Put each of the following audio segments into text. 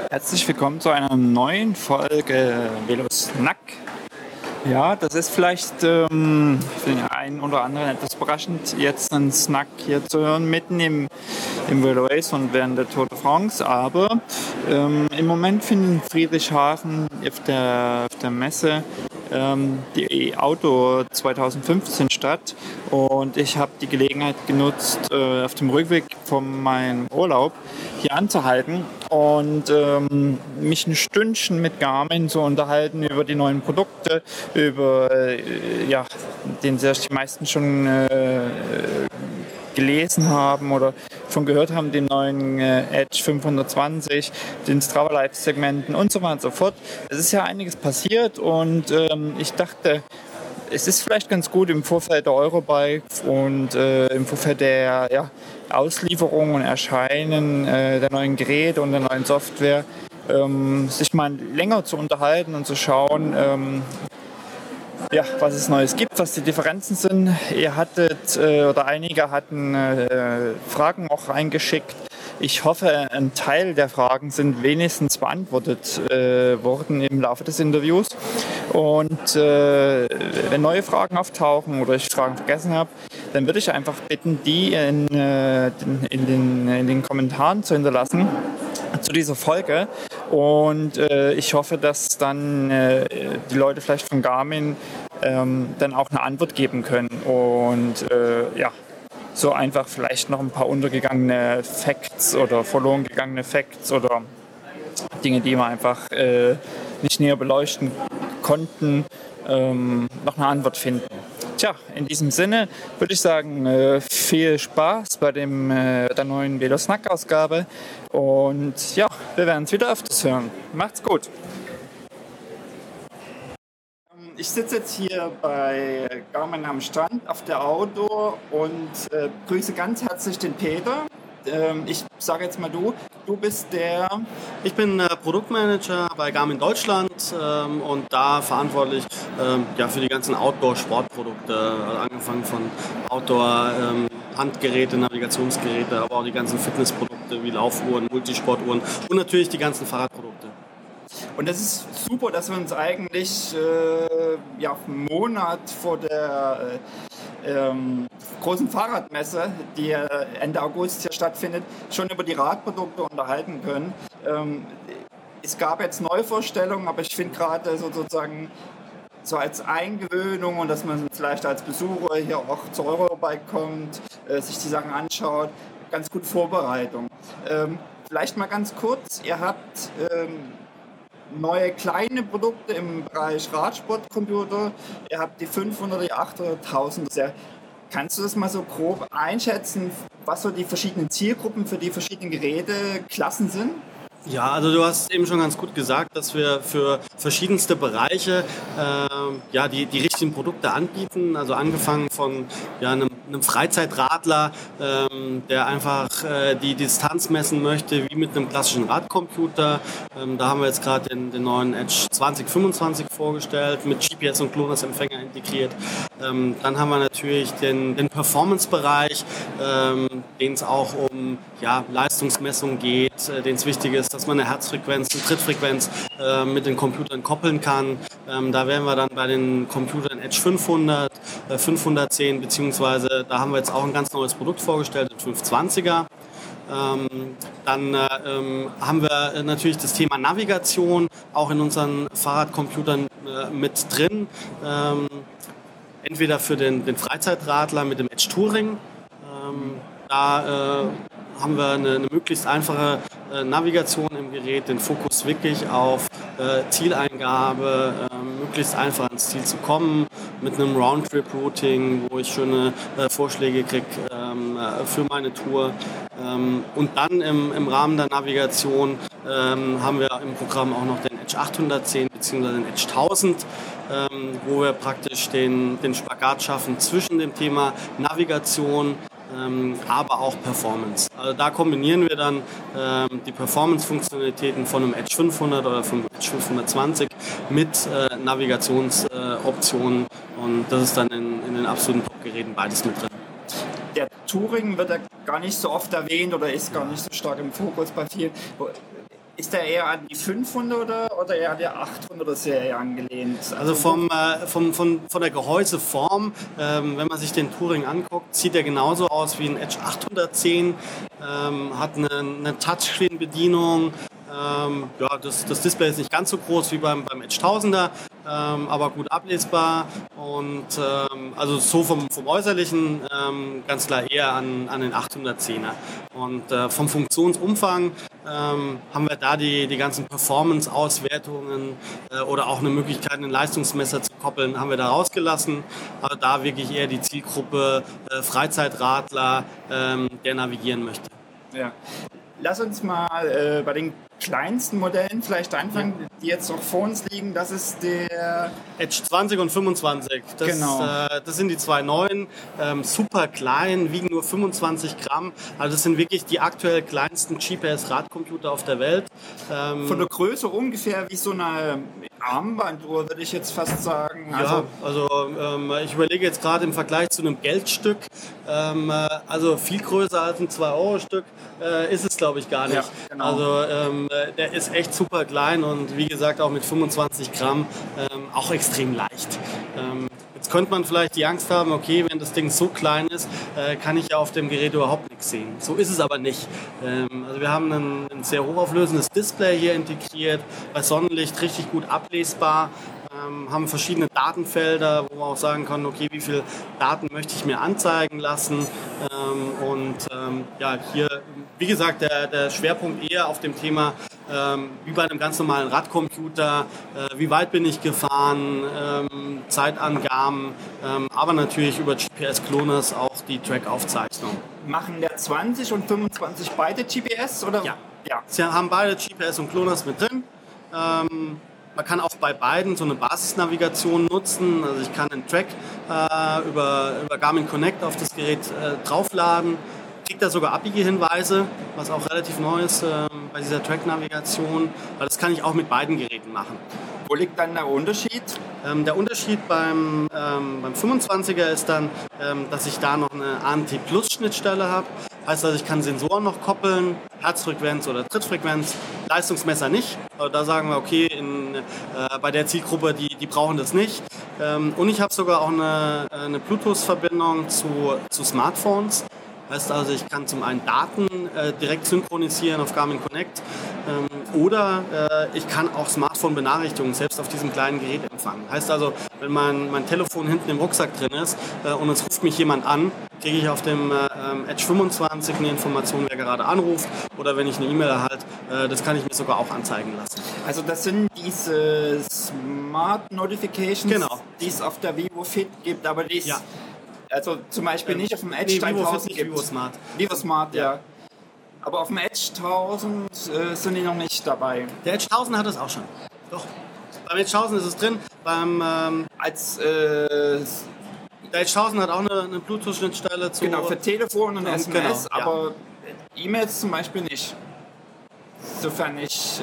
Herzlich willkommen zu einer neuen Folge Velosnack. Ja, das ist vielleicht für den einen oder anderen etwas überraschend, jetzt einen Snack hier zu hören, mitten im Velo Race und während der Tour de France. Aber im Moment finden in Friedrichshafen auf der Messe die Auto 2015 statt, und ich habe die Gelegenheit genutzt, auf dem Rückweg von meinem Urlaub hier anzuhalten und mich ein Stündchen mit Garmin zu unterhalten über die neuen Produkte, über den die meisten schon gelesen haben oder schon gehört haben, den neuen Edge 520, den Strava Live Segmenten und so weiter und so fort. Es ist ja einiges passiert, und ich dachte, es ist vielleicht ganz gut im Vorfeld der Eurobike und im Vorfeld der Auslieferung und Erscheinen der neuen Geräte und der neuen Software sich mal länger zu unterhalten und zu schauen, was es Neues gibt, was die Differenzen sind. Ihr hattet oder einige hatten Fragen auch eingeschickt. Ich hoffe, ein Teil der Fragen sind wenigstens beantwortet worden im Laufe des Interviews. Und wenn neue Fragen auftauchen oder ich Fragen vergessen habe, dann würde ich einfach bitten, die in den Kommentaren zu hinterlassen zu dieser Folge. Und ich hoffe, dass dann die Leute vielleicht von Garmin dann auch eine Antwort geben können. Und so einfach vielleicht noch ein paar untergegangene Facts oder verloren gegangene Facts oder Dinge, die wir einfach nicht näher beleuchten konnten, noch eine Antwort finden. Tja, in diesem Sinne würde ich sagen, viel Spaß bei der neuen Velosnack-Ausgabe, und ja, wir werden es wieder öfters hören. Macht's gut! Ich sitze jetzt hier bei Garmin am Strand auf der Outdoor und grüße ganz herzlich den Peter. Ich sage jetzt mal du bist der... Ich bin Produktmanager bei Garmin Deutschland und da verantwortlich für die ganzen Outdoor-Sportprodukte, angefangen von Outdoor, Handgeräte, Navigationsgeräte, aber auch die ganzen Fitnessprodukte wie Laufuhren, Multisportuhren und natürlich die ganzen Fahrradprodukte. Und das ist super, dass wir uns eigentlich einen Monat vor der großen Fahrradmesse, die Ende August hier stattfindet, schon über die Radprodukte unterhalten können. Es gab jetzt Neuvorstellungen, aber ich finde gerade sozusagen so als Eingewöhnung und dass man vielleicht als Besucher hier auch zur Eurobike kommt, sich die Sachen anschaut, ganz gute Vorbereitung. Vielleicht mal ganz kurz, ihr habt neue kleine Produkte im Bereich Radsportcomputer. Ihr habt die 500, die 800, 1000. Kannst du das mal so grob einschätzen, was so die verschiedenen Zielgruppen für die verschiedenen Geräteklassen sind? Ja, also du hast eben schon ganz gut gesagt, dass wir für verschiedenste Bereiche die richtigen Produkte anbieten. Also angefangen von einem Freizeitradler, der einfach die Distanz messen möchte, wie mit einem klassischen Radcomputer. Da haben wir jetzt gerade den neuen Edge 2025 vorgestellt, mit GPS und GLONASS-Empfänger integriert. Dann haben wir natürlich den Performance-Bereich, den es auch um Leistungsmessung geht, den es wichtig ist, dass man eine Herzfrequenz, eine Trittfrequenz mit den Computern koppeln kann. Da wären wir dann bei den Computern Edge 500, 510, beziehungsweise da haben wir jetzt auch ein ganz neues Produkt vorgestellt, den 520er. Dann haben wir natürlich das Thema Navigation auch in unseren Fahrradcomputern mit drin. Entweder für den Freizeitradler mit dem Edge Touring. Da haben wir eine möglichst einfache Navigation im Gerät, den Fokus wirklich auf Zieleingabe, möglichst einfach ans Ziel zu kommen, mit einem Roundtrip-Routing, wo ich schöne Vorschläge kriege für meine Tour. Und dann im Rahmen der Navigation haben wir im Programm auch noch den Edge 810 bzw. den Edge 1000, wo wir praktisch den Spagat schaffen zwischen dem Thema Navigation, aber auch Performance. Also da kombinieren wir dann die Performance-Funktionalitäten von einem Edge 500 oder vom Edge 520 mit Navigationsoptionen, und das ist dann in den absoluten Top-Geräten beides mit drin. Der Touring wird ja gar nicht so oft erwähnt oder ist gar nicht so stark im Fokus bei vielen. Ist der eher an die 500er oder eher an die 800er Serie angelehnt? Also von der Gehäuseform, wenn man sich den Touring anguckt, sieht er genauso aus wie ein Edge 810, hat eine Touchscreen-Bedienung. Das Display ist nicht ganz so groß wie beim Edge 1000er, aber gut ablesbar und also so vom Äußerlichen ganz klar eher an den 810er. Und vom Funktionsumfang haben wir da die ganzen Performance-Auswertungen oder auch eine Möglichkeit, einen Leistungsmesser zu koppeln, haben wir da rausgelassen. Aber da wirklich eher die Zielgruppe Freizeitradler, der navigieren möchte. Ja. Lass uns mal bei den kleinsten Modellen vielleicht anfangen, die jetzt noch vor uns liegen. Das ist der Edge 20 und 25. Das sind die zwei neuen, super klein, wiegen nur 25 Gramm. Also das sind wirklich die aktuell kleinsten GPS-Radcomputer auf der Welt. Von der Größe ungefähr wie so eine Armbanduhr, würde ich jetzt fast sagen. Ich überlege jetzt gerade im Vergleich zu einem Geldstück, also viel größer als ein 2-Euro-Stück ist es, glaube ich, gar nicht. Ja, genau. Also der ist echt super klein und wie gesagt auch mit 25 Gramm auch extrem leicht. Jetzt könnte man vielleicht die Angst haben, okay, wenn das Ding so klein ist, kann ich ja auf dem Gerät überhaupt nichts sehen. So ist es aber nicht. Also wir haben ein sehr hochauflösendes Display hier integriert, bei Sonnenlicht richtig gut ablesbar, haben verschiedene Datenfelder, wo man auch sagen kann, okay, wie viele Daten möchte ich mir anzeigen lassen hier, wie gesagt, der Schwerpunkt eher auf dem Thema, wie bei einem ganz normalen Radcomputer, wie weit bin ich gefahren, Zeitangaben, aber natürlich über GPS-Cloners auch die Track-Aufzeichnung. Machen der 20 und 25 beide GPS? Oder? Ja. Sie haben beide GPS und Cloners mit drin. Man kann auch bei beiden so eine Basisnavigation nutzen. Also ich kann einen Track über Garmin Connect auf das Gerät draufladen. Kriegt da sogar Abbiegehinweise, was auch relativ neu ist bei dieser Track-Navigation. Weil das kann ich auch mit beiden Geräten machen. Wo liegt dann der Unterschied? Der Unterschied beim 25er ist dann, dass ich da noch eine ANT-Plus-Schnittstelle habe. Heißt also, ich kann Sensoren noch koppeln, Herzfrequenz oder Trittfrequenz, Leistungsmesser nicht. Aber da sagen wir, okay, bei der Zielgruppe, die brauchen das nicht. Und ich habe sogar auch eine Bluetooth-Verbindung zu Smartphones. Heißt also, ich kann zum einen Daten direkt synchronisieren auf Garmin Connect oder ich kann auch Smartphone-Benachrichtigungen selbst auf diesem kleinen Gerät empfangen. Heißt also, wenn mein Telefon hinten im Rucksack drin ist und es ruft mich jemand an, kriege ich auf dem Edge 25 eine Information, wer gerade anruft, oder wenn ich eine E-Mail erhalte, das kann ich mir sogar auch anzeigen lassen. Also das sind diese Smart Notifications, genau, die es auf der Vivo Fit gibt, aber die es also zum Beispiel nicht auf dem Edge 1000 gibt. Vivo Smart. Vivo Smart, ja. Aber auf dem Edge 1000 sind die noch nicht dabei. Der Edge 1000 hat es auch schon. Doch. Beim Edge 1000 ist es drin. Der Edge 1000 hat auch eine Bluetooth-Schnittstelle zu... Genau, für Telefon und SMS, genau, aber E-Mails zum Beispiel nicht. Sofern ich...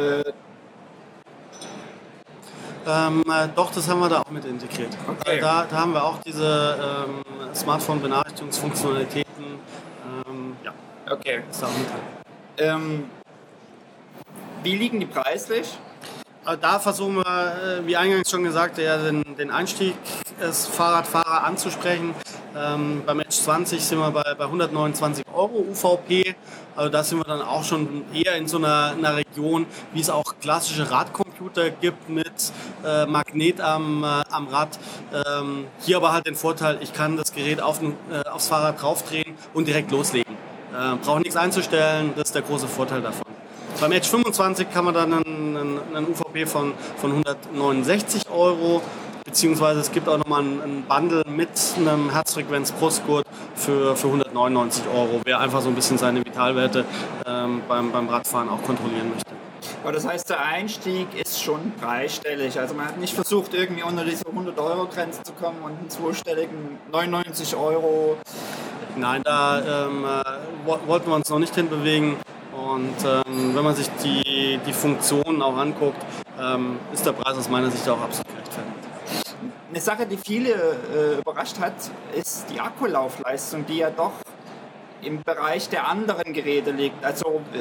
Doch, das haben wir da auch mit integriert. Okay. Da haben wir auch diese Smartphone-Benachrichtigungsfunktionalitäten. Okay. Ist da auch mit drin. Wie liegen die preislich? Da versuchen wir, wie eingangs schon gesagt, den Einstieg des Fahrradfahrer anzusprechen. Beim Edge 20 sind wir bei 129 € UVP. Also da sind wir dann auch schon eher in so einer Region, wie es auch klassische Radcomputer gibt mit Magnet am Rad. Hier aber halt den Vorteil, ich kann das Gerät aufs Fahrrad draufdrehen und direkt loslegen. Brauche nichts einzustellen, das ist der große Vorteil davon. Beim Edge 25 kann man dann einen UVP von 169 €, beziehungsweise es gibt auch nochmal ein Bundle mit einem Herzfrequenz-Brustgurt für 199 €, wer einfach so ein bisschen seine Vitalwerte beim Radfahren auch kontrollieren möchte. Aber das heißt, der Einstieg ist schon dreistellig. Also man hat nicht versucht, irgendwie unter diese 100-Euro-Grenze zu kommen und einen zweistelligen 99 €. Nein, da wollten wir uns noch nicht hinbewegen. Und wenn man sich die Funktionen auch anguckt, ist der Preis aus meiner Sicht auch absolut gerechtfertigt. Eine Sache, die viele überrascht hat, ist die Akkulaufleistung, die ja doch im Bereich der anderen Geräte liegt. Also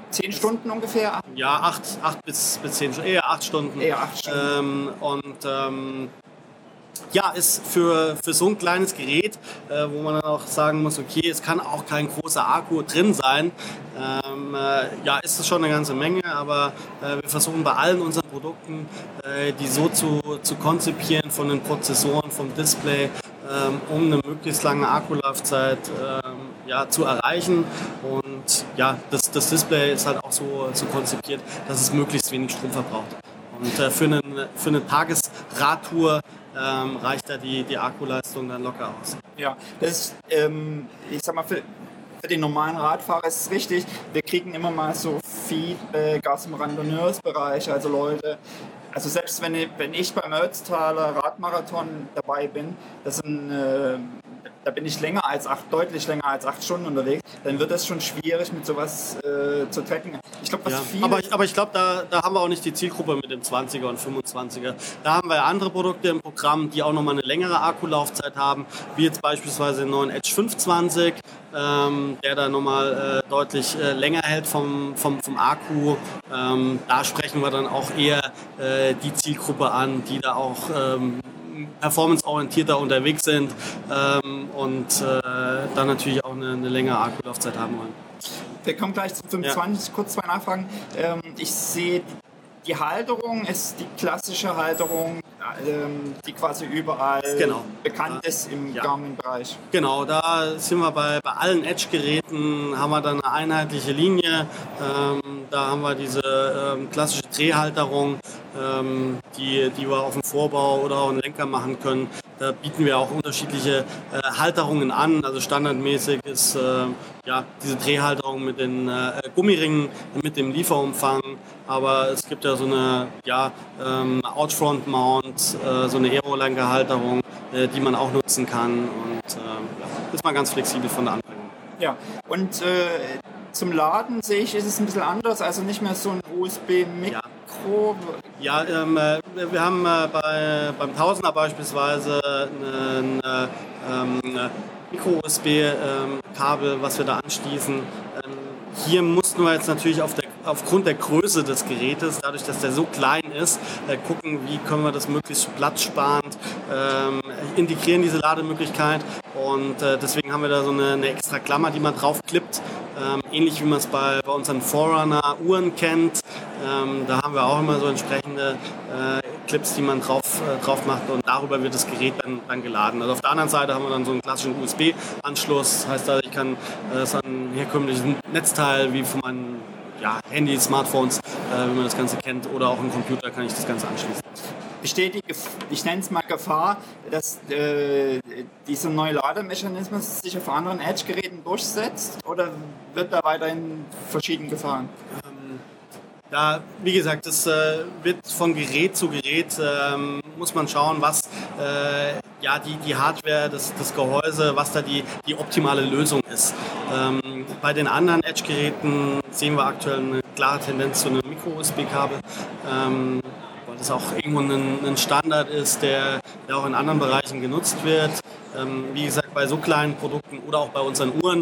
10 Stunden ungefähr? Ja, 8 bis 10 Stunden, eher 8 Stunden. Eher 8 Stunden. Ja, ist für so ein kleines Gerät, wo man dann auch sagen muss, okay, es kann auch kein großer Akku drin sein. Ja, ist es schon eine ganze Menge, aber wir versuchen bei allen unseren Produkten, die so zu konzipieren von den Prozessoren, vom Display, um eine möglichst lange Akkulaufzeit zu erreichen. Und ja, das Display ist halt auch so konzipiert, dass es möglichst wenig Strom verbraucht. Und für eine Tagesradtour reicht da die Akkuleistung dann locker aus. Ja, das ist, ich sag mal, für den normalen Radfahrer ist es richtig. Wir kriegen immer mal so Feedback aus dem Randonneursbereich, also Leute. Also selbst wenn ich beim Ötztaler Radmarathon dabei bin, da bin ich deutlich länger als 8 Stunden unterwegs, dann wird es schon schwierig, mit sowas zu tracken. Ich glaube, aber ich glaube, da haben wir auch nicht die Zielgruppe mit dem 20er und 25er. Da haben wir andere Produkte im Programm, die auch nochmal eine längere Akkulaufzeit haben, wie jetzt beispielsweise den neuen Edge 520, der da nochmal deutlich länger hält vom Akku. Da sprechen wir dann auch eher die Zielgruppe an, die da auch performanceorientierter unterwegs sind und dann natürlich auch eine längere Akkulaufzeit haben wollen. Wir kommen gleich zum 25, kurz 2 Nachfragen. Ich sehe, die Halterung ist die klassische Halterung, die quasi überall bekannt ist im Garmin-Bereich. Genau, da sind wir bei allen Edge-Geräten, haben wir dann eine einheitliche Linie. Da haben wir diese klassische Drehhalterung, die wir auf dem Vorbau oder auch einen Lenker machen können. Da bieten wir auch unterschiedliche Halterungen an. Also standardmäßig ist diese Drehhalterung mit den Gummiringen, mit dem Lieferumfang. Aber es gibt ja so eine Outfront-Mount, so eine Aerolenkerhalterung, die man auch nutzen kann. Und ist mal ganz flexibel von der Anbringung. Ja, und zum Laden sehe ich, ist es ein bisschen anders. Also nicht mehr so ein USB-Mikro. Ja, wir haben beim Tausender beispielsweise ein Micro-USB-Kabel, was wir da anschließen. Hier mussten wir jetzt natürlich aufgrund der Größe des Gerätes, dadurch, dass der so klein ist, gucken, wie können wir das möglichst platzsparend integrieren, diese Lademöglichkeit. Und deswegen haben wir da so eine extra Klammer, die man draufklippt, ähnlich wie man es bei unseren Forerunner-Uhren kennt. Da haben wir auch immer so entsprechende Clips, die man drauf macht, und darüber wird das Gerät dann geladen. Also auf der anderen Seite haben wir dann so einen klassischen USB-Anschluss, heißt also, ich kann es an ein herkömmliches Netzteil wie von meinen Handys, Smartphones, wie man das Ganze kennt, oder auch im Computer kann ich das Ganze anschließen. Besteht ich nenne es mal Gefahr, dass dieser neue Lademechanismus sich auf anderen Edge-Geräten durchsetzt, oder wird da weiterhin verschieden gefahren? Ja, wie gesagt, das wird von Gerät zu Gerät, muss man schauen, was die Hardware, das Gehäuse, was da die optimale Lösung ist. Bei den anderen Edge-Geräten sehen wir aktuell eine klare Tendenz zu einem Micro-USB-Kabel, weil das auch irgendwo ein Standard ist, der auch in anderen Bereichen genutzt wird. Wie gesagt, bei so kleinen Produkten oder auch bei unseren Uhren,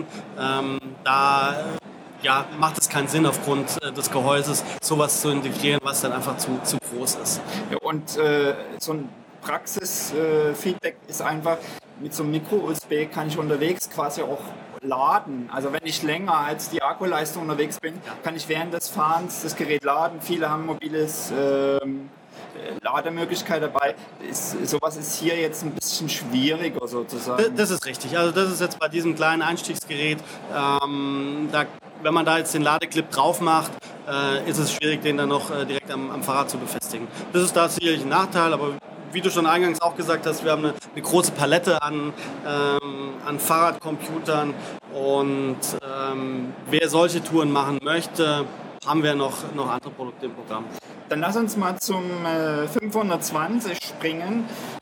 macht es keinen Sinn, aufgrund des Gehäuses sowas zu integrieren, was dann einfach zu groß ist. Ja, und so ein Praxisfeedback ist einfach, mit so einem Micro-USB kann ich unterwegs quasi auch laden. Also wenn ich länger als die Akkuleistung unterwegs bin, kann ich während des Fahrens das Gerät laden. Viele haben mobiles Lademöglichkeit dabei. Sowas ist hier jetzt ein bisschen schwieriger sozusagen. Das ist richtig. Also das ist jetzt bei diesem kleinen Einstiegsgerät, wenn man da jetzt den Ladeclip drauf macht, ist es schwierig, den dann noch direkt am Fahrrad zu befestigen. Das ist da sicherlich ein Nachteil, aber wie du schon eingangs auch gesagt hast, wir haben eine große Palette an Fahrradcomputern, und wer solche Touren machen möchte, haben wir noch andere Produkte im Programm. Dann lass uns mal zum 520 springen.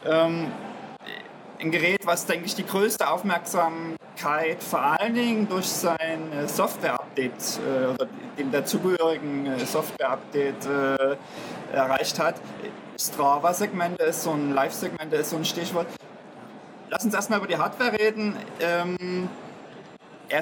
Ein Gerät, was, denke ich, die größte Aufmerksamkeit vor allen Dingen durch sein Software-Update oder dem dazugehörigen Software-Update erreicht hat. Strava-Segmente ist so ein Live-Segmente ist so ein Stichwort. Lass uns erstmal über die Hardware reden. Er ist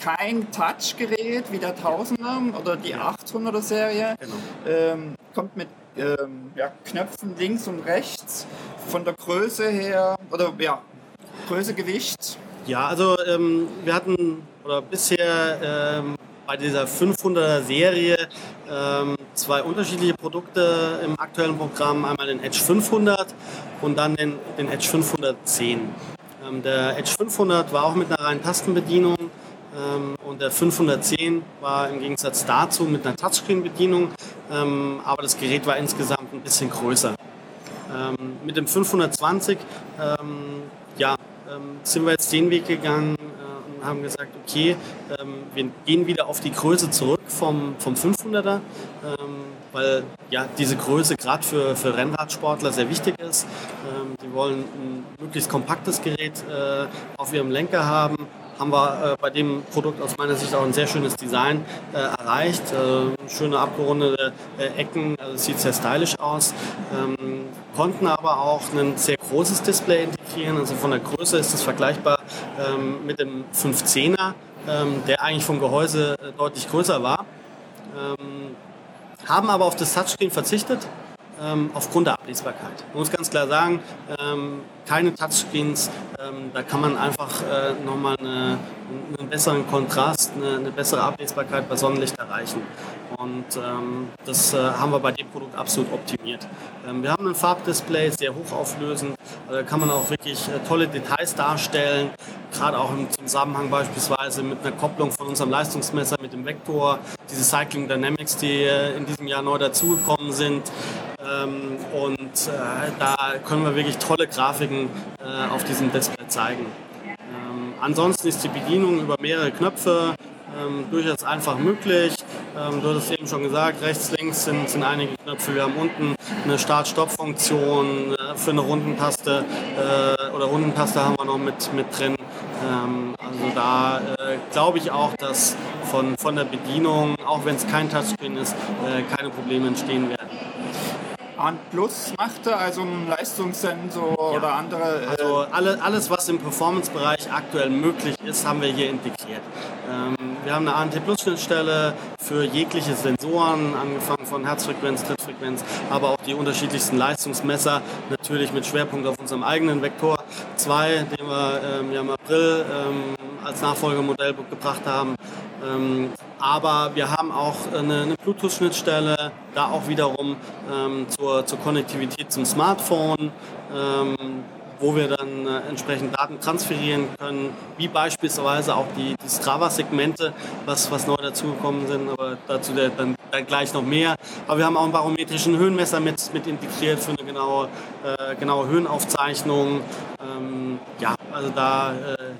kein Touchgerät wie der 1000er oder die 800er Serie. Genau. Kommt mit Knöpfen links und rechts. Von der Größe her, oder Größe, Gewicht. Ja, also wir hatten bisher bei dieser 500er Serie zwei unterschiedliche Produkte im aktuellen Programm. Einmal den Edge 500 und dann den Edge 510. Der Edge 500 war auch mit einer reinen Tastenbedienung und der 510 war im Gegensatz dazu mit einer Touchscreen-Bedienung, aber das Gerät war insgesamt ein bisschen größer. Mit dem 520 sind wir jetzt den Weg gegangen und haben gesagt, okay, wir gehen wieder auf die Größe zurück vom 500er, weil diese Größe gerade für Rennradsportler sehr wichtig ist. Die wollen ein möglichst kompaktes Gerät auf ihrem Lenker haben. Haben wir bei dem Produkt aus meiner Sicht auch ein sehr schönes Design erreicht. Schöne abgerundete Ecken, also sieht sehr stylisch aus. Konnten aber auch ein sehr großes Display integrieren. Also von der Größe ist es vergleichbar mit dem 510er, der eigentlich vom Gehäuse deutlich größer war. Haben aber auf das Touchscreen verzichtet. Aufgrund der Ablesbarkeit. Man muss ganz klar sagen, keine Touchscreens, da kann man einfach nochmal einen besseren Kontrast, eine bessere Ablesbarkeit bei Sonnenlicht erreichen. Und das haben wir bei dem Produkt absolut optimiert. Wir haben ein Farbdisplay, sehr hochauflösend, da kann man auch wirklich tolle Details darstellen, gerade auch im Zusammenhang beispielsweise mit einer Kopplung von unserem Leistungsmesser mit dem Vektor, diese Cycling Dynamics, die in diesem Jahr neu dazugekommen sind. Da können wir wirklich tolle Grafiken auf diesem Display zeigen. Ansonsten ist die Bedienung über mehrere Knöpfe durchaus einfach möglich. Du hattest eben schon gesagt, rechts, links sind einige Knöpfe. Wir haben unten eine Start-Stopp-Funktion für eine Rundentaste oder Rundentaste haben wir noch mit drin. Also da glaube ich auch, dass von der Bedienung, auch wenn es kein Touchscreen ist, keine Probleme entstehen werden. Plus macht er, also ein Leistungssensor oder andere. Also alles, was im Performance-Bereich aktuell möglich ist, haben wir hier integriert. Wir haben eine ANT-Plus-Schnittstelle für jegliche Sensoren, angefangen von Herzfrequenz, Trittfrequenz, aber auch die unterschiedlichsten Leistungsmesser, natürlich mit Schwerpunkt auf unserem eigenen Vektor 2, den wir im April als Nachfolgemodell gebracht haben. Aber wir haben auch eine Bluetooth-Schnittstelle, da auch wiederum zur Konnektivität zum Smartphone, wo wir dann entsprechend Daten transferieren können, wie beispielsweise auch die Strava-Segmente, was neu dazugekommen sind, aber dazu dann gleich noch mehr. Aber wir haben auch einen barometrischen Höhenmesser mit integriert für eine genaue Höhenaufzeichnung. Also da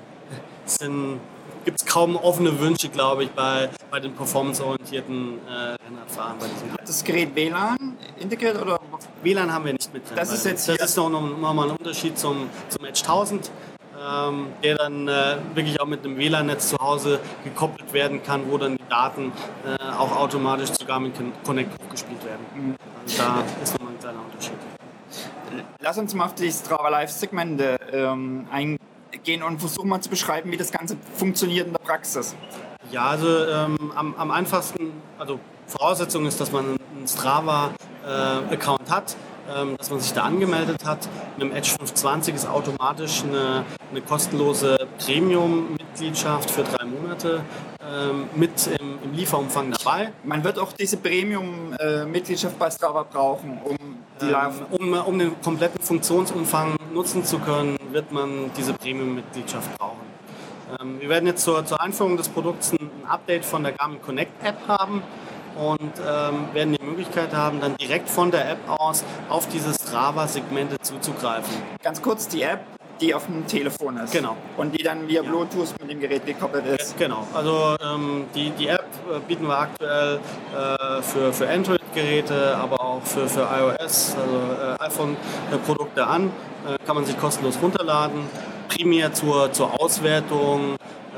gibt es kaum offene Wünsche, glaube ich, bei den performanceorientierten Rennradfahrern. Hat das Gerät WLAN integriert oder? WLAN haben wir nicht mit drin. Das ist noch mal ein Unterschied zum Edge 1000, der dann wirklich auch mit einem WLAN-Netz zu Hause gekoppelt werden kann, wo dann die Daten auch automatisch zu Garmin Connect hochgespielt werden. Also da ist nochmal ein kleiner Unterschied. Lass uns mal auf die Strava Live-Segmente eingehen und versuchen mal zu beschreiben, wie das Ganze funktioniert in der Praxis. Ja, also am einfachsten, also Voraussetzung ist, dass man einen Strava-Account hat, dass man sich da angemeldet hat. Mit dem Edge 520 ist automatisch eine kostenlose Premium-Mitgliedschaft für 3 Monate mit im Lieferumfang dabei. Man wird auch diese Premium-Mitgliedschaft bei Strava brauchen, um den kompletten Funktionsumfang nutzen zu können, wird man diese Premium-Mitgliedschaft brauchen. Wir werden jetzt zur Einführung des Produkts ein Update von der Garmin Connect App haben und werden die Möglichkeit haben, dann direkt von der App aus auf diese Strava-Segmente zuzugreifen. Ganz kurz, die App, die auf dem Telefon ist. Genau. Und die dann via Bluetooth mit dem Gerät gekoppelt ist. Genau. Also die App bieten wir aktuell für Android-Geräte, aber auch für iOS, also iPhone-Produkte an. Kann man sich kostenlos runterladen. Primär zur Auswertung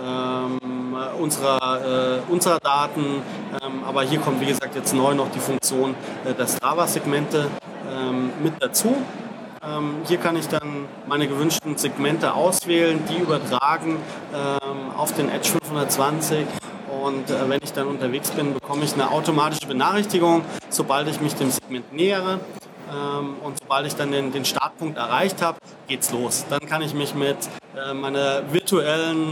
unserer Daten. Aber hier kommt, wie gesagt, jetzt neu noch die Funktion der Strava-Segmente mit dazu. Hier kann ich dann meine gewünschten Segmente auswählen, die übertragen auf den Edge 520 und wenn ich dann unterwegs bin, bekomme ich eine automatische Benachrichtigung, sobald ich mich dem Segment nähere. Und sobald ich dann den Startpunkt erreicht habe, geht's los. Dann kann ich mich mit meinen virtuellen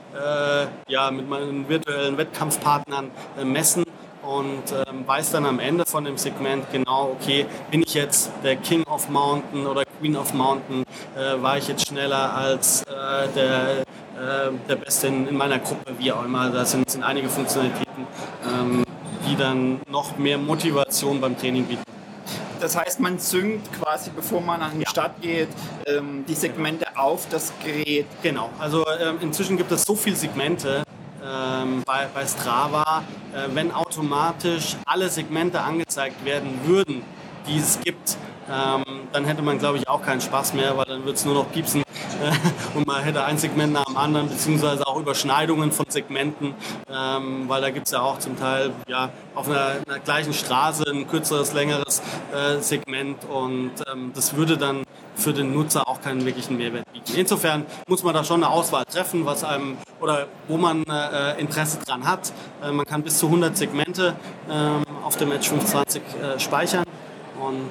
Wettkampfpartnern messen und weiß dann am Ende von dem Segment genau, okay, bin ich jetzt der King of Mountain oder Queen of Mountain, war ich jetzt schneller als der Beste in meiner Gruppe, wie auch immer. Da sind einige Funktionalitäten, die dann noch mehr Motivation beim Training bieten. Das heißt, man synkt quasi, bevor man an den Start geht, die Segmente auf das Gerät. Genau, also inzwischen gibt es so viele Segmente bei Strava, wenn automatisch alle Segmente angezeigt werden würden, die es gibt, dann hätte man, glaube ich, auch keinen Spaß mehr, weil dann würde es nur noch piepsen und man hätte ein Segment nach dem anderen, beziehungsweise auch Überschneidungen von Segmenten, weil da gibt es ja auch zum Teil auf einer gleichen Straße ein kürzeres, längeres Segment und das würde dann für den Nutzer auch keinen wirklichen Mehrwert bieten. Insofern muss man da schon eine Auswahl treffen, was einem oder wo man Interesse dran hat. Man kann bis zu 100 Segmente auf dem Edge 520 speichern und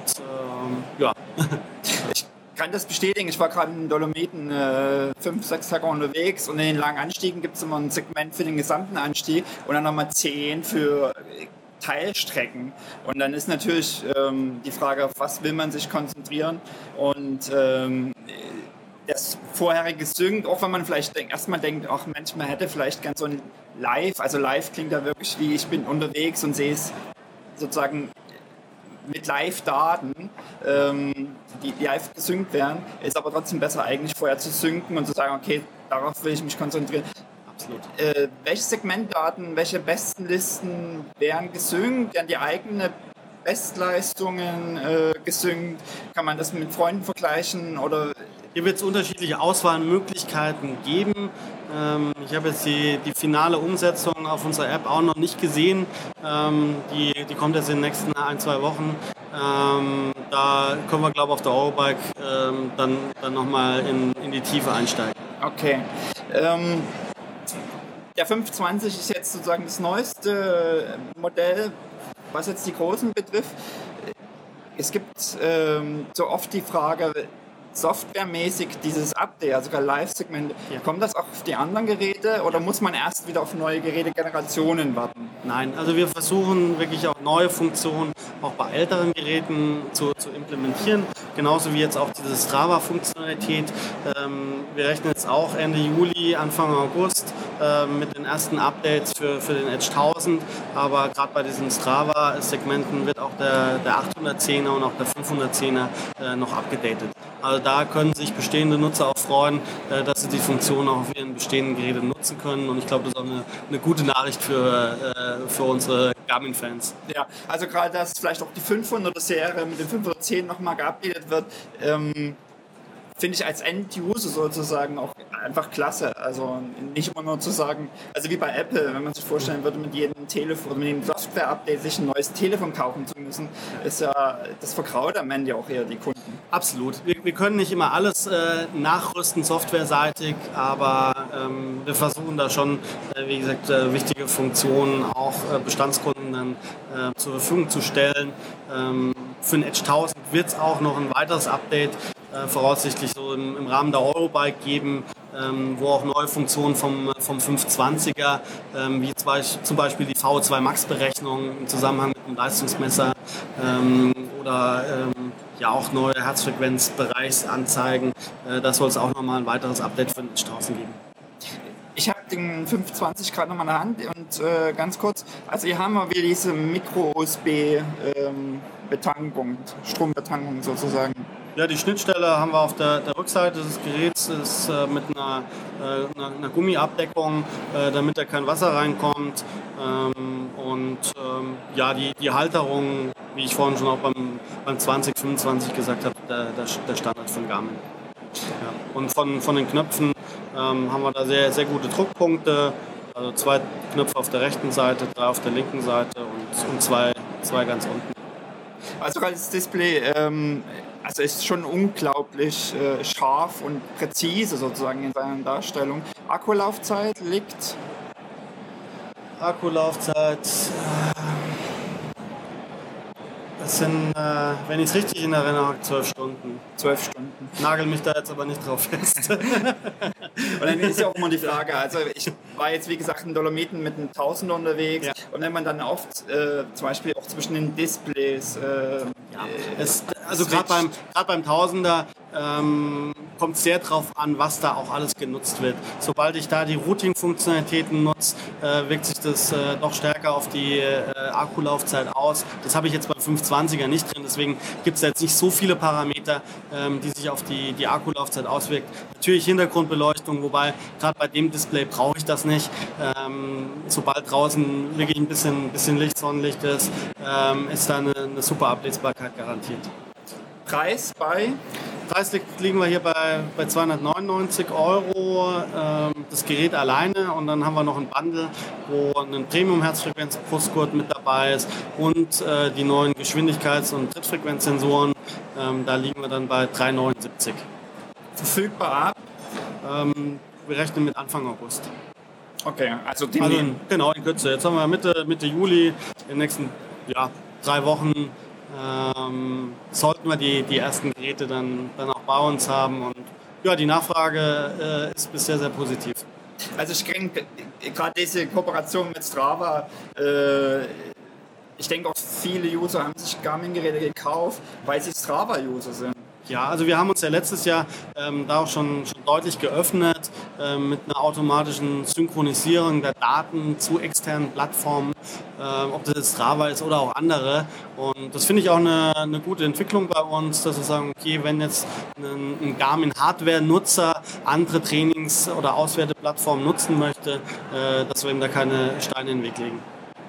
Ich kann das bestätigen. Ich war gerade in den Dolomiten 5-6 Tage unterwegs und in den langen Anstiegen gibt es immer ein Segment für den gesamten Anstieg und dann nochmal 10 für Teilstrecken. Und dann ist natürlich die Frage, auf was will man sich konzentrieren und das vorherige Sync, auch wenn man vielleicht erstmal denkt, ach Mensch, man hätte vielleicht ganz so ein Live, also live klingt da wirklich wie, ich bin unterwegs und sehe es sozusagen mit Live-Daten, die live gesynkt werden, ist aber trotzdem besser eigentlich vorher zu synken und zu sagen, okay, darauf will ich mich konzentrieren. Absolut. Welche Segmentdaten, welche besten Listen werden gesynkt, werden die eigene Bestleistungen gesynkt? Kann man das mit Freunden vergleichen oder? Hier wird es unterschiedliche Auswahlmöglichkeiten geben. Ich habe jetzt die finale Umsetzung auf unserer App auch noch nicht gesehen. Die kommt jetzt in den nächsten 1-2 Wochen. Da können wir, glaube ich, auf der Eurobike dann nochmal in die Tiefe einsteigen. Okay. Der 520 ist jetzt sozusagen das neueste Modell, was jetzt die Großen betrifft. Es gibt so oft die Frage, softwaremäßig dieses Update, also sogar Live-Segmente, kommt das auch auf die anderen Geräte oder muss man erst wieder auf neue Gerätegenerationen warten? Nein, also wir versuchen wirklich auch neue Funktionen auch bei älteren Geräten zu implementieren, genauso wie jetzt auch diese Strava-Funktionalität. Wir rechnen jetzt auch Ende Juli, Anfang August mit den ersten Updates für den Edge 1000, aber gerade bei diesen Strava-Segmenten wird auch der 810er und auch der 510er noch abgedatet. Also da können sich bestehende Nutzer auch freuen, dass sie die Funktion auch auf ihren bestehenden Geräten nutzen können. Und ich glaube, das ist auch eine gute Nachricht für unsere Garmin-Fans. Ja, also gerade, dass vielleicht auch die 500er-Serie mit dem 510 nochmal geupdatet wird, finde ich als End-User sozusagen auch einfach klasse. Also nicht immer nur zu sagen, also wie bei Apple, wenn man sich vorstellen würde, mit jedem Telefon oder mit jedem Software-Update sich ein neues Telefon kaufen zu müssen, ist ja, das vergraut am Ende auch eher die Kunden. Absolut. Wir können nicht immer alles nachrüsten, softwareseitig, aber wir versuchen da schon, wie gesagt, wichtige Funktionen auch Bestandskunden dann zur Verfügung zu stellen. Für den Edge 1000 wird es auch noch ein weiteres Update voraussichtlich so im Rahmen der Eurobike geben, wo auch neue Funktionen vom 520er, wie zum Beispiel die VO2 Max Berechnung im Zusammenhang mit dem Leistungsmesser oder auch neue Herzfrequenzbereichsanzeigen. Das soll es auch nochmal ein weiteres Update für den Edge 1000 geben. Ich habe den 520 gerade nochmal in der Hand und ganz kurz, also hier haben wir wieder diese Micro-USB-Betankung, Strombetankung sozusagen. Ja, die Schnittstelle haben wir auf der Rückseite des Geräts, ist mit einer Gummiabdeckung, damit da kein Wasser reinkommt. Die Halterung, wie ich vorhin schon auch beim 2025 gesagt habe, der Standard von Garmin. Ja. Und von den Knöpfen haben wir da sehr, sehr gute Druckpunkte. Also 2 Knöpfe auf der rechten Seite, 3 auf der linken Seite und zwei ganz unten. Also gerade das Display ist schon unglaublich scharf und präzise sozusagen in seiner Darstellung. Akkulaufzeit liegt? Akkulaufzeit, das sind, wenn ich es richtig in Erinnerung habe, 12 Stunden. 12 Stunden. Nagel mich da jetzt aber nicht drauf fest. Und dann ist ja auch immer die Frage, also ich war jetzt wie gesagt in Dolomiten mit einem 1000er unterwegs, ja. Und wenn man dann oft zum Beispiel auch zwischen den Displays also gerade beim 1000er kommt es sehr drauf an, was da auch alles genutzt wird. Sobald ich da die Routing-Funktionalitäten nutze, wirkt sich das noch stärker auf die Akkulaufzeit aus. Das habe ich jetzt beim 520er nicht drin, deswegen gibt es jetzt nicht so viele Parameter, die sich auf die Akkulaufzeit auswirkt. Natürlich Hintergrundbeleuchtung, wobei gerade bei dem Display brauche ich das nicht. Sobald draußen wirklich ein bisschen Licht, Sonnenlicht ist da eine super Ablesbarkeit garantiert. Preis bei? Preis liegen wir hier bei 299 €, das Gerät alleine, und dann haben wir noch ein Bundle, wo ein Premium-Herzfrequenz-Brustgurt mit dabei ist und die neuen Geschwindigkeits- und Trittfrequenzsensoren. Da liegen wir dann bei 379. Verfügbar ab? Wir rechnen mit Anfang August. Okay, also genau, in Kürze. Jetzt haben wir Mitte Juli, in den nächsten 3 Wochen sollten wir die ersten Geräte dann auch bei uns haben, und ja, die Nachfrage ist bisher sehr positiv. Also ich denke, gerade diese Kooperation mit Strava, ich denke auch viele User haben sich Garmin-Geräte gekauft, weil sie Strava-User sind. Ja, also wir haben uns ja letztes Jahr da auch schon deutlich geöffnet mit einer automatischen Synchronisierung der Daten zu externen Plattformen, ob das jetzt Strava ist oder auch andere. Und das finde ich auch eine gute Entwicklung bei uns, dass wir sagen, okay, wenn jetzt ein Garmin-Hardware-Nutzer andere Trainings- oder Auswerteplattformen nutzen möchte, dass wir ihm da keine Steine in den Weg legen.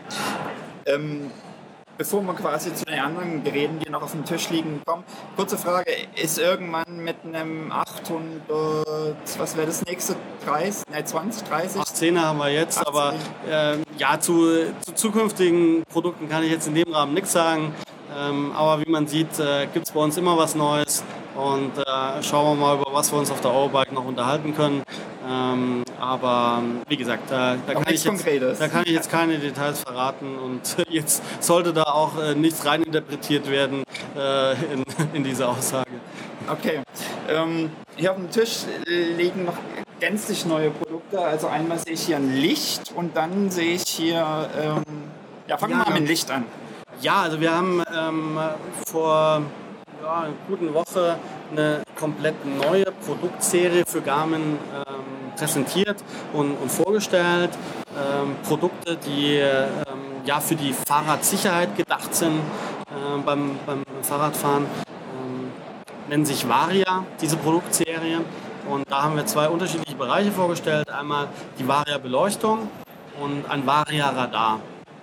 Bevor wir quasi zu den anderen Geräten, die noch auf dem Tisch liegen, kommen, kurze Frage, ist irgendwann mit einem 800, was wäre das nächste, 20, 30? 18er haben wir jetzt, 18. Aber zu zukünftigen Produkten kann ich jetzt in dem Rahmen nichts sagen. Aber wie man sieht, gibt es bei uns immer was Neues, und schauen wir mal, über was wir uns auf der Eurobike noch unterhalten können. Aber wie gesagt, da kann ich jetzt keine Details verraten, und jetzt sollte da auch nichts reininterpretiert werden in diese Aussage. Okay, hier auf dem Tisch liegen noch gänzlich neue Produkte. Also einmal sehe ich hier ein Licht, und dann sehe ich hier, fangen wir mal mit dem Licht an. Ja, also wir haben vor einer guten Woche eine komplett neue Produktserie für Garmin präsentiert und vorgestellt. Produkte, die für die Fahrradsicherheit gedacht sind beim Fahrradfahren. Nennen sich Varia, diese Produktserie. Und da haben wir 2 unterschiedliche Bereiche vorgestellt. Einmal die Varia Beleuchtung und ein Varia Radar.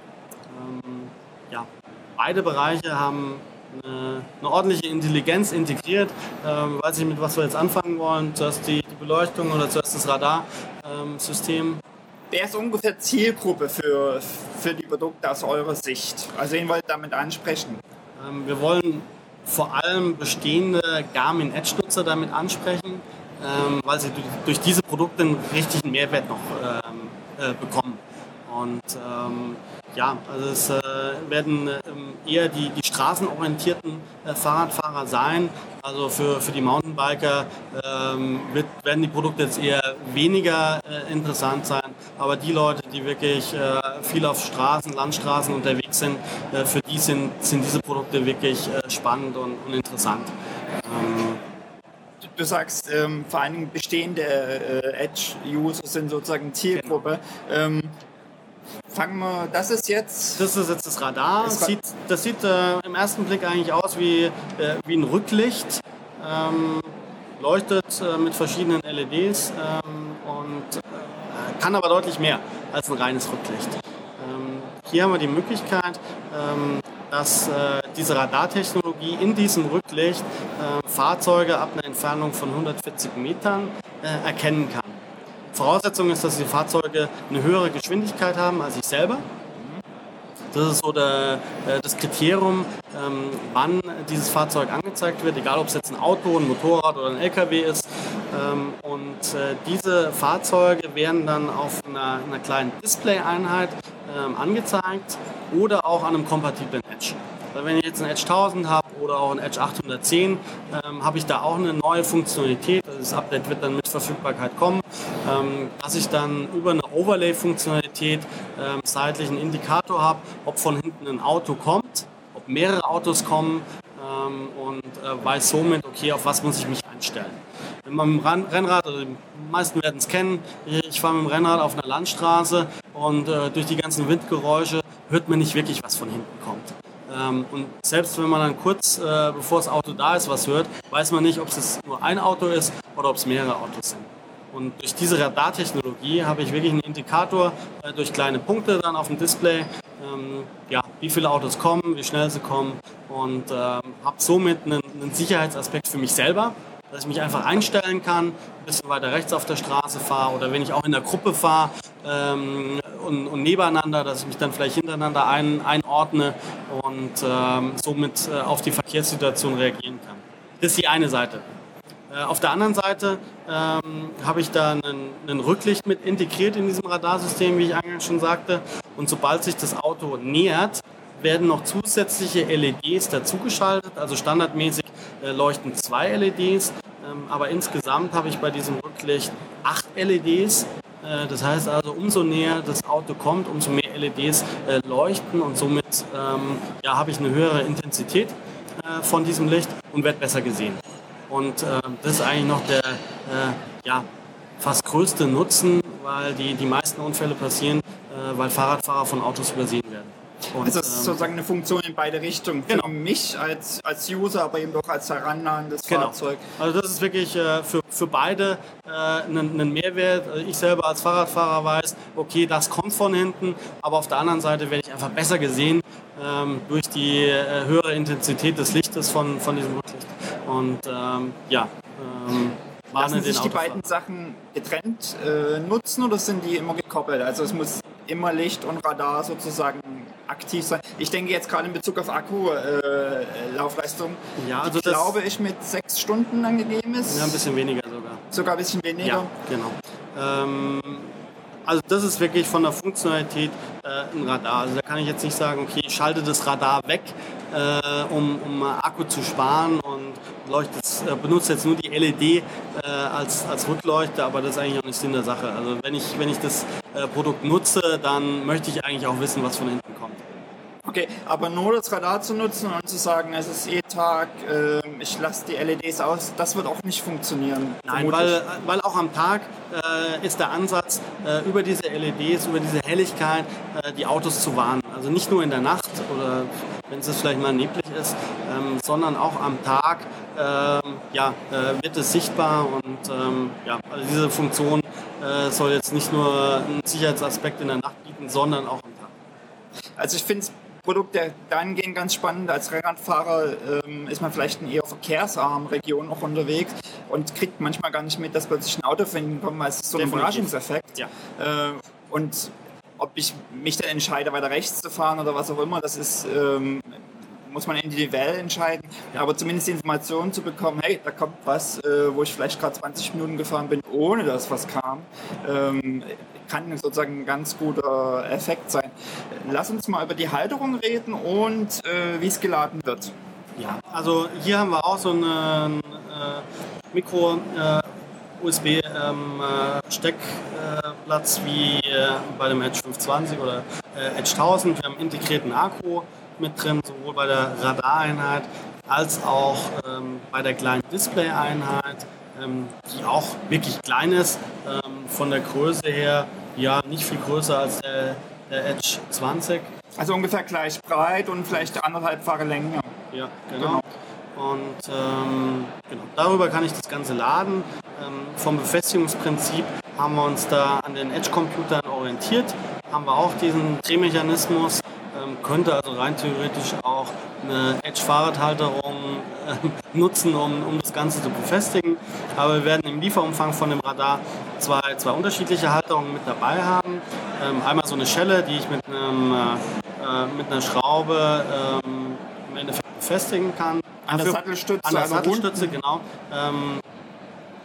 Beide Bereiche haben eine ordentliche Intelligenz integriert. Weiß nicht, mit was wir jetzt anfangen wollen. Zuerst die Beleuchtung oder zuerst das Radarsystem. Wer ist ungefähr Zielgruppe für die Produkte aus eurer Sicht? Also wen wollt ihr damit ansprechen? Wir wollen vor allem bestehende Garmin Edge-Nutzer damit ansprechen, weil sie durch diese Produkte einen richtigen Mehrwert noch bekommen. Und also es werden eher die straßenorientierten Fahrradfahrer sein. Also für die Mountainbiker werden die Produkte jetzt eher weniger interessant sein. Aber die Leute, die wirklich viel auf Straßen, Landstraßen unterwegs sind, für die sind diese Produkte wirklich spannend und interessant. Du sagst, vor allen Dingen bestehende Edge-User sind sozusagen Zielgruppe. Genau. Das ist jetzt das Radar. Das sieht im ersten Blick eigentlich aus wie ein Rücklicht. Leuchtet mit verschiedenen LEDs und kann aber deutlich mehr als ein reines Rücklicht. Hier haben wir die Möglichkeit, dass diese Radartechnologie in diesem Rücklicht Fahrzeuge ab einer Entfernung von 140 Metern erkennen kann. Voraussetzung ist, dass die Fahrzeuge eine höhere Geschwindigkeit haben als ich selber. Das ist so das Kriterium, wann dieses Fahrzeug angezeigt wird, egal ob es jetzt ein Auto, ein Motorrad oder ein LKW ist. Diese Fahrzeuge werden dann auf einer kleinen Display-Einheit angezeigt oder auch an einem kompatiblen Edge. Also wenn ich jetzt einen Edge 1000 habe oder auch einen Edge 810, habe ich da auch eine neue Funktionalität. Also das Update wird dann mit Verfügbarkeit kommen, dass ich dann über eine Overlay-Funktionalität seitlich einen Indikator habe, ob von hinten ein Auto kommt, ob mehrere Autos kommen und weiß somit, okay, auf was muss ich mich einstellen. Wenn man mit dem Rennrad, also die meisten werden es kennen, ich fahre mit dem Rennrad auf einer Landstraße und durch die ganzen Windgeräusche hört man nicht wirklich, was von hinten kommt. Und selbst wenn man dann kurz, bevor das Auto da ist, was hört, weiß man nicht, ob es nur ein Auto ist oder ob es mehrere Autos sind. Und durch diese Radartechnologie habe ich wirklich einen Indikator durch kleine Punkte dann auf dem Display, wie viele Autos kommen, wie schnell sie kommen und habe somit einen Sicherheitsaspekt für mich selber, dass ich mich einfach einstellen kann, ein bisschen weiter rechts auf der Straße fahre oder wenn ich auch in der Gruppe fahre und nebeneinander, dass ich mich dann vielleicht hintereinander einordne und somit auf die Verkehrssituation reagieren kann. Das ist die eine Seite. Auf der anderen Seite habe ich da einen Rücklicht mit integriert in diesem Radarsystem, wie ich eingangs schon sagte. Und sobald sich das Auto nähert, werden noch zusätzliche LEDs dazugeschaltet. Also standardmäßig leuchten 2 LEDs, aber insgesamt habe ich bei diesem Rücklicht 8 LEDs. Das heißt also, umso näher das Auto kommt, umso mehr LEDs leuchten und somit habe ich eine höhere Intensität von diesem Licht und werde besser gesehen. Und das ist eigentlich noch der fast größte Nutzen, weil die meisten Unfälle passieren, weil Fahrradfahrer von Autos übersehen werden. Und, also das ist sozusagen eine Funktion in beide Richtungen. Für mich als User, aber eben doch als herannahendes Fahrzeug. Also das ist wirklich für beide ein Mehrwert. Also ich selber als Fahrradfahrer weiß, okay, das kommt von hinten, aber auf der anderen Seite werde ich einfach besser gesehen durch die höhere Intensität des Lichtes von diesem Rücklicht. Und lassen sich die beiden Sachen getrennt nutzen oder sind die immer gekoppelt? Also es muss immer Licht und Radar sozusagen aktiv sein. Ich denke jetzt gerade in Bezug auf Akkulaufleistung, die glaube ich mit 6 Stunden angegeben ist. Ja, ein bisschen weniger sogar. Sogar ein bisschen weniger? Ja, genau. Also das ist wirklich von der Funktionalität ein Radar. Also da kann ich jetzt nicht sagen, okay, ich schalte das Radar weg, um Akku zu sparen und benutze jetzt nur die LED als Rückleuchte, aber das ist eigentlich auch nicht Sinn der Sache. Also wenn ich das Produkt nutze, dann möchte ich eigentlich auch wissen, was von hinten kommt. Okay, aber nur das Radar zu nutzen und zu sagen, es ist Tag, ich lasse die LEDs aus, das wird auch nicht funktionieren. Nein, weil auch am Tag ist der Ansatz, über diese LEDs, über diese Helligkeit die Autos zu warnen. Also nicht nur in der Nacht oder wenn es vielleicht mal neblig ist, sondern auch am Tag wird es sichtbar und also diese Funktion soll jetzt nicht nur einen Sicherheitsaspekt in der Nacht bieten, sondern auch am Tag. Also ich finde das Produkt dahingehend ganz spannend. Als Rennradfahrer ist man vielleicht in eher verkehrsarmen Regionen auch unterwegs und kriegt manchmal gar nicht mit, dass plötzlich ein Auto finden kommt, weil es ist so ein Überraschungseffekt. Ja. Und ob ich mich dann entscheide, weiter rechts zu fahren oder was auch immer, das ist muss man individuell entscheiden, aber zumindest die Information zu bekommen, hey, da kommt was, wo ich vielleicht gerade 20 Minuten gefahren bin, ohne dass was kam, kann sozusagen ein ganz guter Effekt sein. Lass uns mal über die Halterung reden und wie es geladen wird. Ja, also hier haben wir auch so einen Mikro USB Steckplatz wie bei dem Edge 520 oder Edge 1000. Wir haben einen integrierten Akku mit drin, sowohl bei der Radareinheit als auch bei der kleinen Display-Einheit, die auch wirklich klein ist, von der Größe her nicht viel größer als der Edge 20. Also ungefähr gleich breit und vielleicht 1,5-fache länger. Ja, genau. Und darüber kann ich das Ganze laden. Vom Befestigungsprinzip haben wir uns da an den Edge-Computern orientiert, haben wir auch diesen Drehmechanismus, könnte also rein theoretisch auch eine Edge-Fahrradhalterung nutzen, um das Ganze zu befestigen. Aber wir werden im Lieferumfang von dem Radar zwei unterschiedliche Halterungen mit dabei haben. Einmal so eine Schelle, die ich mit einer Schraube im Endeffekt befestigen kann. An der Sattelstütze? An der Sattelstütze, genau.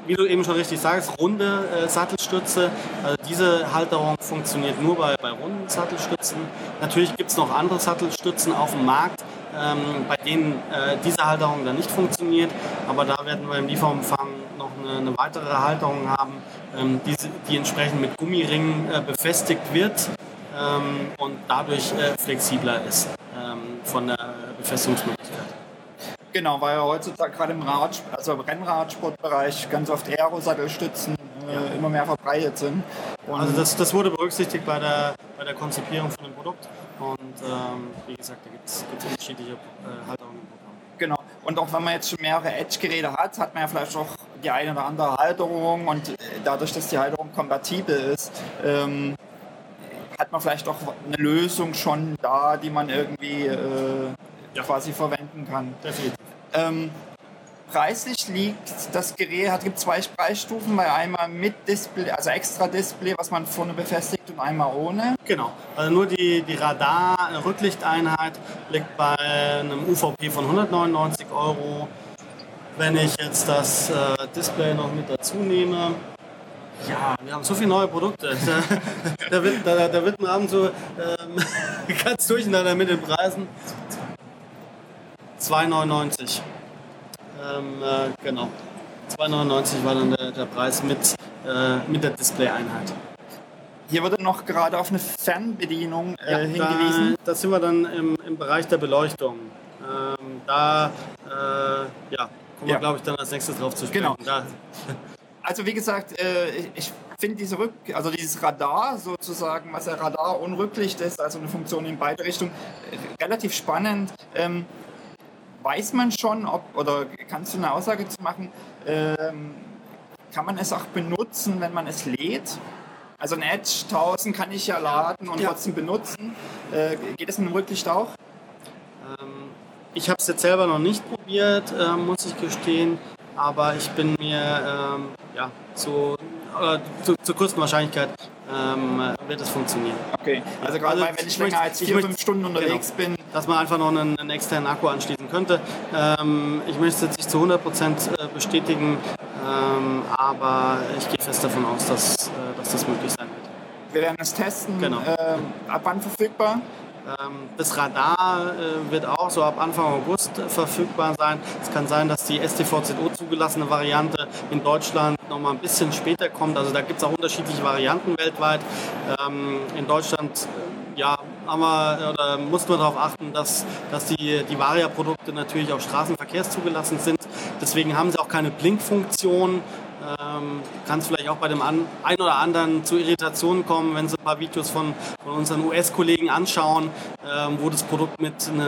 wie du eben schon richtig sagst, runde Sattelstütze. Also diese Halterung funktioniert nur bei runden Sattelstützen. Natürlich gibt es noch andere Sattelstützen auf dem Markt, bei denen diese Halterung dann nicht funktioniert. Aber da werden wir im Lieferumfang noch eine weitere Halterung haben, die entsprechend mit Gummiringen befestigt wird und dadurch flexibler ist von der Befestigungsmöglichkeit. Genau, weil ja heutzutage gerade im Rennradsportbereich ganz oft Aero-Sattelstützen immer mehr verbreitet sind. Und also das wurde berücksichtigt bei der Konzipierung von dem Produkt und wie gesagt, da gibt es unterschiedliche Halterungen im Programm. Genau, und auch wenn man jetzt schon mehrere Edge-Geräte hat man ja vielleicht auch die eine oder andere Halterung und dadurch, dass die Halterung kompatibel ist, hat man vielleicht auch eine Lösung schon da, die man irgendwie quasi verwenden kann. Definitiv. Preislich liegt das Gerät, gibt 2 Preisstufen, weil einmal mit Display, also extra Display, was man vorne befestigt und einmal ohne. Genau, also nur die Radar-Rücklichteinheit liegt bei einem UVP von 199 €. Wenn ich jetzt das Display noch mit dazu nehme, ja, wir haben so viele neue Produkte. Da wird man abends so ganz durcheinander mit den Preisen. 2,99 €. Genau. 2,99 € war dann der Preis mit der Display-Einheit. Hier wird noch gerade auf eine Fernbedienung hingewiesen. Da sind wir dann im Bereich der Beleuchtung. Kommen wir, glaube ich, dann als nächstes drauf zu sprechen. Genau. Also wie gesagt, ich finde dieses Radar sozusagen, was ja Radar und Rücklicht ist, also eine Funktion in beide Richtungen, relativ spannend. Weiß man schon, oder kannst du eine Aussage zu machen, kann man es auch benutzen, wenn man es lädt? Also ein Edge 1000 kann ich ja laden und trotzdem benutzen. Geht es mit dem Rücklicht auch? Ich habe es jetzt selber noch nicht probiert, muss ich gestehen, aber ich bin mir zur größten Wahrscheinlichkeit wird es funktionieren. Okay, also gerade wenn ich länger als 4-5 Stunden unterwegs bin. Dass man einfach noch einen externen Akku anschließen könnte. Ich möchte es jetzt nicht zu 100% bestätigen, aber ich gehe fest davon aus, dass das möglich sein wird. Wir werden es testen. Genau. Ab wann verfügbar? Das Radar wird auch so ab Anfang August verfügbar sein. Es kann sein, dass die STVZO zugelassene Variante in Deutschland noch mal ein bisschen später kommt. Also da gibt es auch unterschiedliche Varianten weltweit. In Deutschland mussten wir darauf achten, dass die Varia-Produkte natürlich auch straßenverkehrszugelassen sind. Deswegen haben sie auch keine Blinkfunktion. Kann es vielleicht auch bei dem einen oder anderen zu Irritationen kommen, wenn Sie ein paar Videos von unseren US-Kollegen anschauen, wo das Produkt mit einer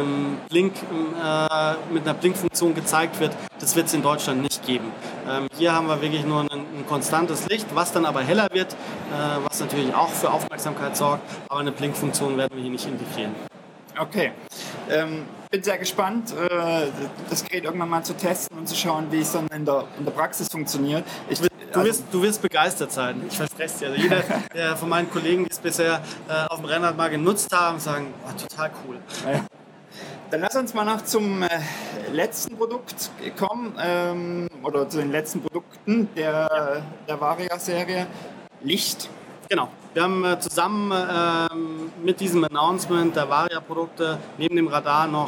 Blinkfunktion gezeigt wird. Das wird es in Deutschland nicht geben. Hier haben wir wirklich nur ein konstantes Licht, was dann aber heller wird, was natürlich auch für Aufmerksamkeit sorgt, aber eine Blinkfunktion werden wir hier nicht integrieren. Okay. Bin sehr gespannt, das Gerät irgendwann mal zu testen und zu schauen, wie es dann in der Praxis funktioniert. Du wirst begeistert sein, ich verspreche es dir. Also jeder der von meinen Kollegen, die es bisher auf dem Rennrad mal genutzt haben, sagen, total cool. Ja. Dann lass uns mal noch zum letzten Produkt kommen, oder zu den letzten Produkten der Varia-Serie. Licht. Genau. Wir haben zusammen mit diesem Announcement der Varia-Produkte neben dem Radar noch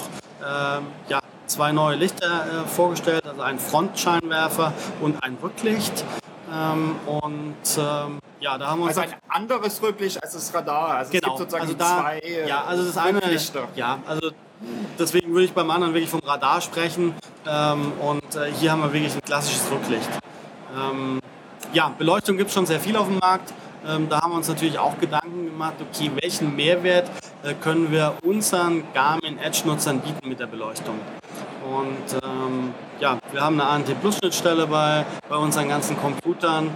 2 neue Lichter vorgestellt, also einen Frontscheinwerfer und ein Rücklicht. Da haben wir uns also ein anderes Rücklicht als das Radar. Also genau. Es gibt sozusagen das eine Rücklichter. Ja, also deswegen würde ich beim anderen wirklich vom Radar sprechen. Hier haben wir wirklich ein klassisches Rücklicht. Beleuchtung gibt es schon sehr viel auf dem Markt. Da haben wir uns natürlich auch Gedanken gemacht, okay, welchen Mehrwert können wir unseren Garmin Edge-Nutzern bieten mit der Beleuchtung. Und wir haben eine ANT-Plus-Schnittstelle bei unseren ganzen Computern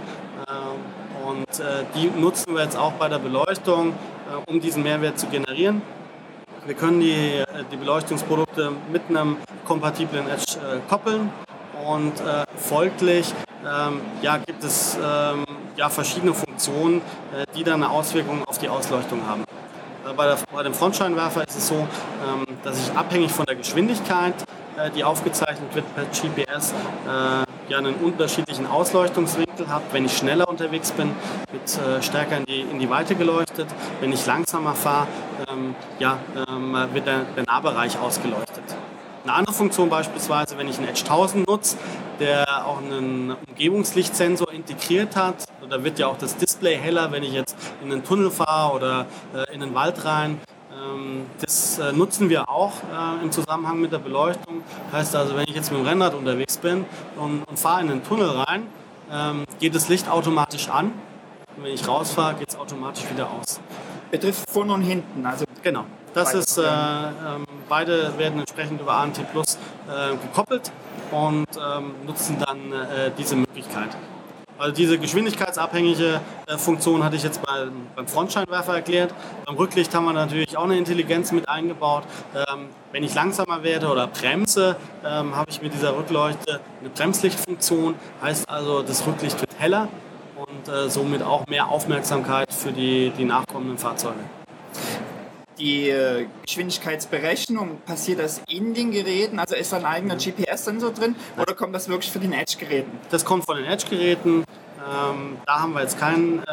die nutzen wir jetzt auch bei der Beleuchtung, um diesen Mehrwert zu generieren. Wir können die Beleuchtungsprodukte mit einem kompatiblen Edge koppeln und folglich gibt es verschiedene Funktionen, die dann eine Auswirkung auf die Ausleuchtung haben. Bei dem Frontscheinwerfer ist es so, dass ich abhängig von der Geschwindigkeit die aufgezeichnet wird per GPS, ja einen unterschiedlichen Ausleuchtungswinkel habe. Wenn ich schneller unterwegs bin, wird stärker in die Weite geleuchtet. Wenn ich langsamer fahre, wird der Nahbereich ausgeleuchtet. Eine andere Funktion beispielsweise, wenn ich einen Edge 1000 nutze, der auch einen Umgebungslichtsensor integriert hat, da wird ja auch das Display heller, wenn ich jetzt in einen Tunnel fahre oder in den Wald rein. Das nutzen wir auch im Zusammenhang mit der Beleuchtung. Heißt also, wenn ich jetzt mit dem Rennrad unterwegs bin und fahre in den Tunnel rein, geht das Licht automatisch an. Und wenn ich rausfahre, geht es automatisch wieder aus. Betrifft vorne und hinten. Also genau. Das ist, beide werden entsprechend über ANT Plus gekoppelt und nutzen dann diese Möglichkeit. Also diese geschwindigkeitsabhängige Funktion hatte ich jetzt beim Frontscheinwerfer erklärt. Beim Rücklicht haben wir natürlich auch eine Intelligenz mit eingebaut. Wenn ich langsamer werde oder bremse, habe ich mit dieser Rückleuchte eine Bremslichtfunktion. Heißt also, das Rücklicht wird heller und somit auch mehr Aufmerksamkeit für die nachkommenden Fahrzeuge. Die Geschwindigkeitsberechnung, passiert das in den Geräten? Also ist da ein eigener GPS-Sensor drin oder kommt das wirklich von den Edge-Geräten? Das kommt von den Edge-Geräten. Da haben wir jetzt kein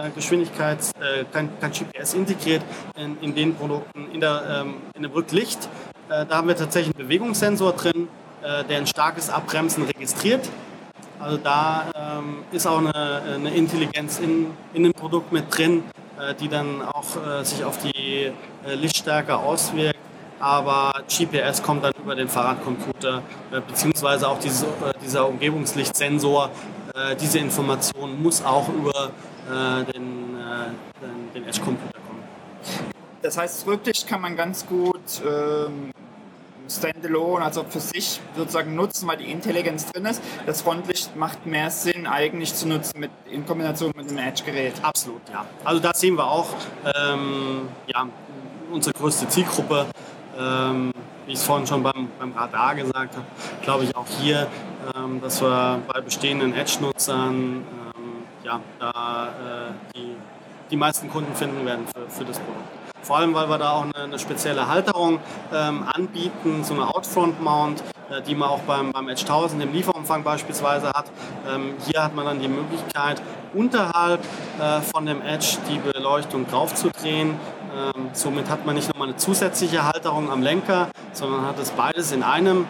GPS integriert in den Produkten. In dem Rücklicht, da haben wir tatsächlich einen Bewegungssensor drin, der ein starkes Abbremsen registriert. Also da ist auch eine Intelligenz in dem Produkt mit drin, die dann auch sich auf die Lichtstärke auswirkt. Aber GPS kommt dann über den Fahrradcomputer, beziehungsweise auch dieser Umgebungslichtsensor. Diese Information muss auch über den Edge-Computer kommen. Das heißt, das Rücklicht kann man ganz gut standalone, also für sich sozusagen nutzen, weil die Intelligenz drin ist. Das Frontlicht macht mehr Sinn eigentlich zu nutzen in Kombination mit dem Edge-Gerät. Absolut, ja. Also da sehen wir auch unsere größte Zielgruppe. Wie ich es vorhin schon beim Radar gesagt habe, glaube ich auch hier, dass wir bei bestehenden Edge-Nutzern die meisten Kunden finden werden für das Produkt. Vor allem, weil wir da auch eine spezielle Halterung anbieten, so eine Outfront-Mount, die man auch beim Edge 1000 im Lieferumfang beispielsweise hat. Hier hat man dann die Möglichkeit, unterhalb von dem Edge die Beleuchtung draufzudrehen. Somit hat man nicht nochmal eine zusätzliche Halterung am Lenker, sondern hat es beides in einem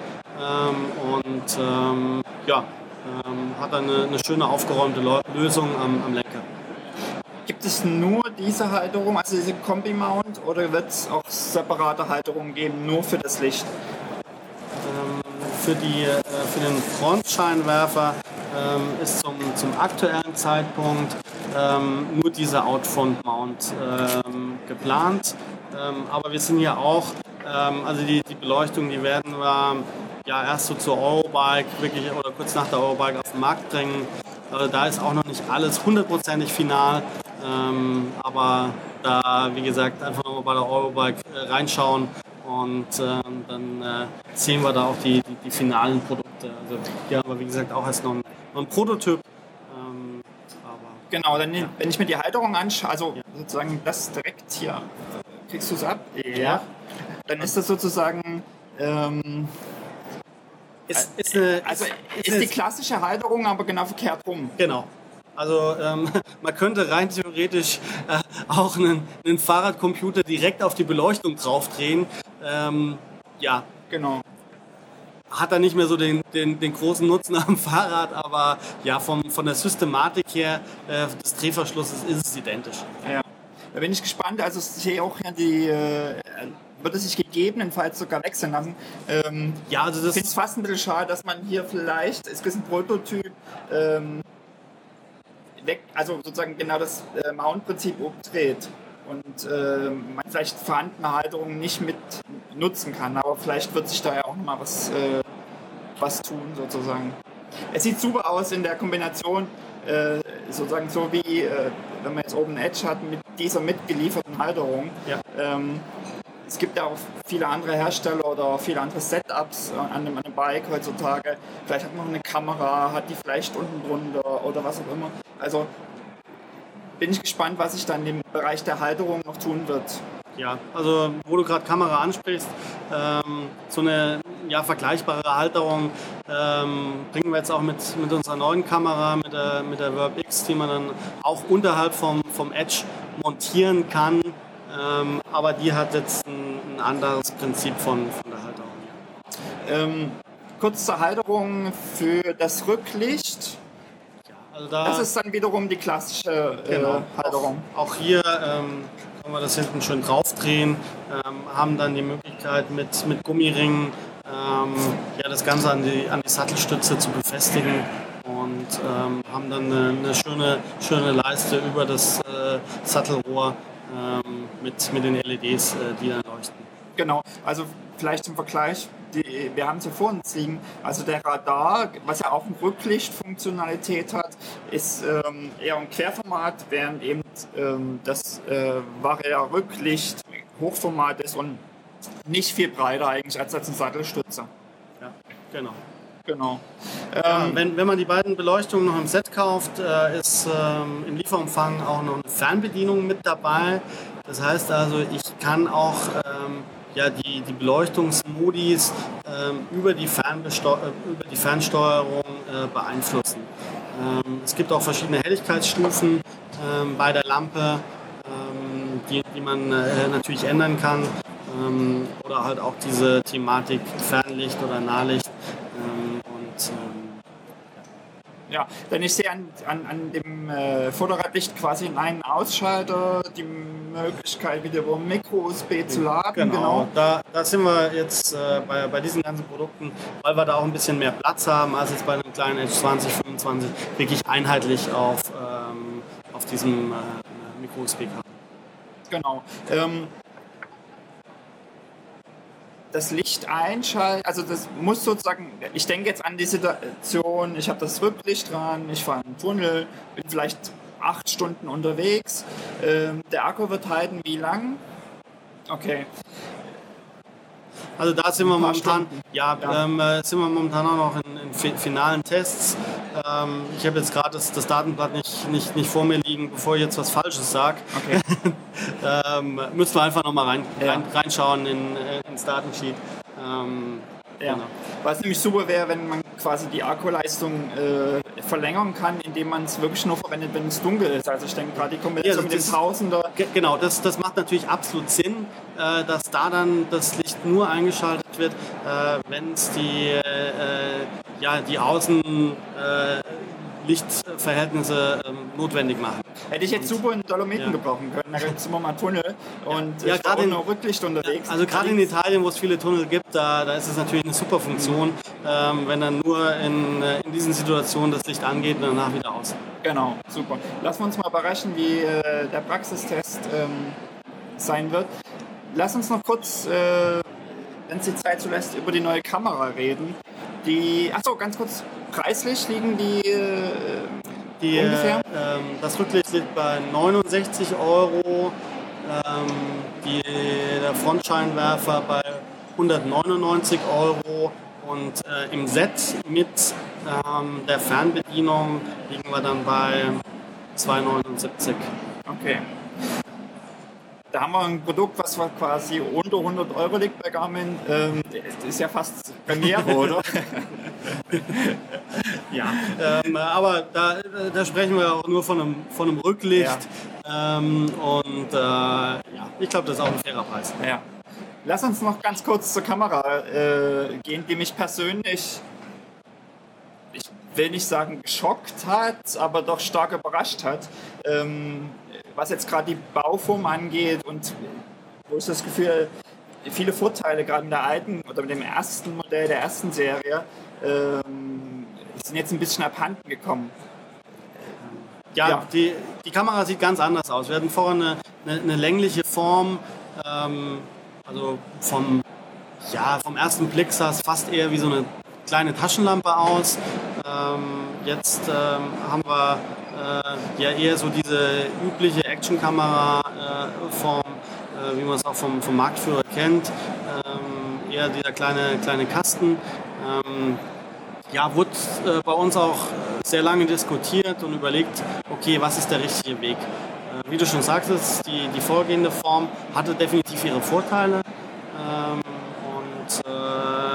hat dann eine schöne aufgeräumte Lösung am Lenker. Gibt es nur diese Halterung, also diese Kombi-Mount, oder wird es auch separate Halterungen geben, nur für das Licht? Für den Frontscheinwerfer ist zum aktuellen Zeitpunkt nur diese Outfront-Mount geplant. Aber wir sind ja auch, also die Beleuchtung, die werden wir erst so zur Eurobike wirklich oder kurz nach der Eurobike auf den Markt bringen. Da ist auch noch nicht alles hundertprozentig final. Aber da, wie gesagt, einfach nochmal bei der Eurobike reinschauen und dann sehen wir da auch die finalen Produkte. Also die haben wir, wie gesagt, auch erst noch ein Prototyp. Genau, dann, wenn ich mir die Halterung anschaue, also sozusagen das direkt hier, kriegst du es ab? Ja. Dann ist das sozusagen... ist die klassische Halterung, aber genau verkehrt rum. Genau. Also man könnte rein theoretisch auch einen Fahrradcomputer direkt auf die Beleuchtung draufdrehen. Genau. Hat er nicht mehr so den großen Nutzen am Fahrrad, aber ja, von der Systematik her des Drehverschlusses ist es identisch. Ja. Da bin ich gespannt. Also ich sehe auch wird es sich gegebenenfalls sogar wechseln lassen. Also das ich finde es fast ein bisschen schade, dass man hier vielleicht, es ist ein Prototyp, also sozusagen genau das Mount-Prinzip umdreht und man vielleicht vorhandene Halterungen nicht mit nutzen kann, aber vielleicht wird sich da ja auch nochmal was tun sozusagen. Es sieht super aus in der Kombination, sozusagen so wie wenn man jetzt oben Edge hat mit dieser mitgelieferten Halterung. Ja. Es gibt ja auch viele andere Hersteller oder viele andere Setups an einem Bike heutzutage. Vielleicht hat man eine Kamera, hat die vielleicht unten drunter oder was auch immer. Also bin ich gespannt, was sich dann im Bereich der Halterung noch tun wird. Ja, also wo du gerade Kamera ansprichst, so eine ja, vergleichbare Halterung bringen wir jetzt auch mit unserer neuen Kamera, mit der Verb X, die man dann auch unterhalb vom Edge montieren kann. Aber die hat jetzt ein anderes Prinzip von der Halterung. Kurz zur Halterung für das Rücklicht. Ja, also das ist dann wiederum die klassische Halterung. Auch hier können wir das hinten schön draufdrehen, haben dann die Möglichkeit mit Gummiringen das Ganze an die Sattelstütze zu befestigen und haben dann eine schöne Leiste über das Sattelrohr mit den LEDs, die dann leuchten. Genau, also vielleicht im Vergleich, wir haben es ja vor uns liegen, also der Radar, was ja auch eine Rücklichtfunktionalität hat, ist eher ein Querformat, während eben das Varia Rücklicht Hochformat ist und nicht viel breiter eigentlich als ein Sattelstütze. Ja, genau. Genau. Wenn man die beiden Beleuchtungen noch im Set kauft, ist im Lieferumfang auch noch eine Fernbedienung mit dabei. Das heißt also, ich kann auch die Beleuchtungsmodis über die Fernsteuerung beeinflussen. Es gibt auch verschiedene Helligkeitsstufen bei der Lampe, die man natürlich ändern kann. Oder halt auch diese Thematik Fernlicht oder Nahlicht. Ja, denn ich sehe an dem Vorderradlicht quasi einen Ausschalter, die Möglichkeit wiederum Micro-USB zu laden. Genau. Da sind wir jetzt bei diesen ganzen Produkten, weil wir da auch ein bisschen mehr Platz haben als jetzt bei einem kleinen Edge 2025, wirklich einheitlich auf diesem Micro-USB-Kabel. Genau. Das Licht einschalten, also das muss sozusagen, ich denke jetzt an die Situation, ich habe das Rücklicht dran, ich fahre einen Tunnel, bin vielleicht 8 Stunden unterwegs, der Akku wird halten, wie lang? Okay. Also da sind wir momentan, sind wir momentan auch noch in finalen Tests. Ich habe jetzt gerade das Datenblatt nicht vor mir liegen, bevor ich jetzt was Falsches sage. Okay. Müssen wir einfach nochmal reinschauen ins Datensheet. Genau. Was nämlich super wäre, wenn man quasi die Akkuleistung verlängern kann, indem man es wirklich nur verwendet, wenn es dunkel ist. Also ich denke gerade die Kombination mit dem Tausender. Genau, das macht natürlich absolut Sinn, dass da dann das Licht nur eingeschaltet wird, wenn es die Außenlichtverhältnisse notwendig machen. Hätte ich jetzt super in Dolomiten gebrauchen können, da gibt es immer mal Tunnel und ich war ohne Rücklicht unterwegs. Also gerade in Italien, wo es viele Tunnel gibt, da ist es natürlich eine super Funktion, wenn dann nur in diesen Situationen das Licht angeht und danach wieder aus. Genau, super. Lassen wir uns mal überraschen, wie der Praxistest sein wird. Lass uns noch kurz, wenn es die Zeit zulässt, über die neue Kamera reden. Ganz kurz, preislich liegen die ungefähr? Das Rücklicht liegt bei 69 €, der Frontscheinwerfer bei 199 € und im Set mit der Fernbedienung liegen wir dann bei 279. Okay. Da haben wir ein Produkt, was quasi unter 100 € liegt bei Garmin. Das ist ja fast Premiere, oder? Ja, aber da sprechen wir auch nur von einem Rücklicht. Ja. Ich glaube, das ist auch ein fairer Preis. Ja. Lass uns noch ganz kurz zur Kamera gehen, die mich persönlich, ich will nicht sagen geschockt hat, aber doch stark überrascht hat. Was jetzt gerade die Bauform angeht und wo ich das Gefühl, viele Vorteile gerade in der alten oder mit dem ersten Modell der ersten Serie sind jetzt ein bisschen abhanden gekommen. Ja. Die Kamera sieht ganz anders aus. Wir hatten vorher eine längliche Form, also vom ersten Blick sah es fast eher wie so eine kleine Taschenlampe aus. Jetzt haben wir eher so diese übliche Actionkamera-Form, wie man es auch vom Marktführer kennt. Eher dieser kleine Kasten. Wurde bei uns auch sehr lange diskutiert und überlegt, okay, was ist der richtige Weg? Wie du schon sagtest, die vorgehende Form hatte definitiv ihre Vorteile.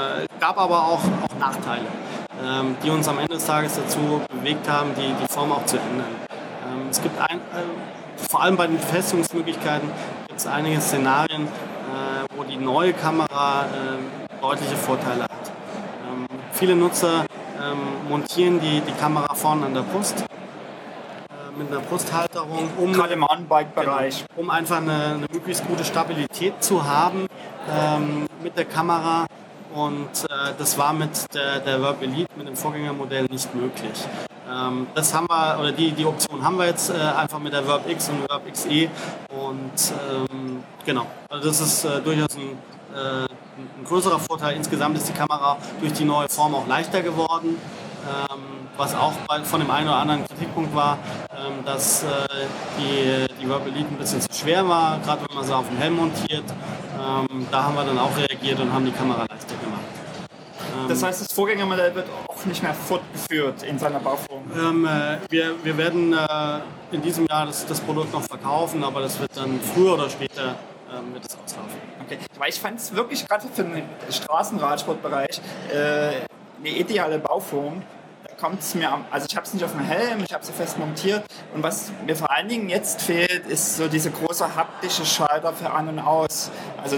gab aber auch Nachteile, die uns am Ende des Tages dazu bewegt haben, die Form auch zu ändern. Es gibt vor allem bei den Befestigungsmöglichkeiten gibt es einige Szenarien, wo die neue Kamera deutliche Vorteile hat. Viele Nutzer montieren die Kamera vorne an der Brust mit einer Brusthalterung, gerade im Mountainbike-Bereich, um einfach eine möglichst gute Stabilität zu haben mit der Kamera. Und das war mit der Verb Elite, mit dem Vorgängermodell, nicht möglich. Das haben wir, oder die Option haben wir jetzt einfach mit der Verb X und Verb XE. Und genau, also das ist durchaus ein größerer Vorteil. Insgesamt ist die Kamera durch die neue Form auch leichter geworden. Was auch von dem einen oder anderen Kritikpunkt war, dass die Verb Elite ein bisschen zu schwer war, gerade wenn man sie auf dem Helm montiert. Da haben wir dann auch reagiert und haben die Kamera leichter gemacht. Das heißt, das Vorgängermodell wird auch nicht mehr fortgeführt in seiner Bauform? Wir werden in diesem Jahr das Produkt noch verkaufen, aber das wird dann früher oder später wird es auslaufen. Okay, weil ich fand es wirklich gerade für den Straßenradsportbereich eine ideale Bauform. Da kommt es mir also ich habe es nicht auf dem Helm, ich habe sie fest montiert und was mir vor allen Dingen jetzt fehlt, ist so diese große haptische Schalter für An- und Aus. Also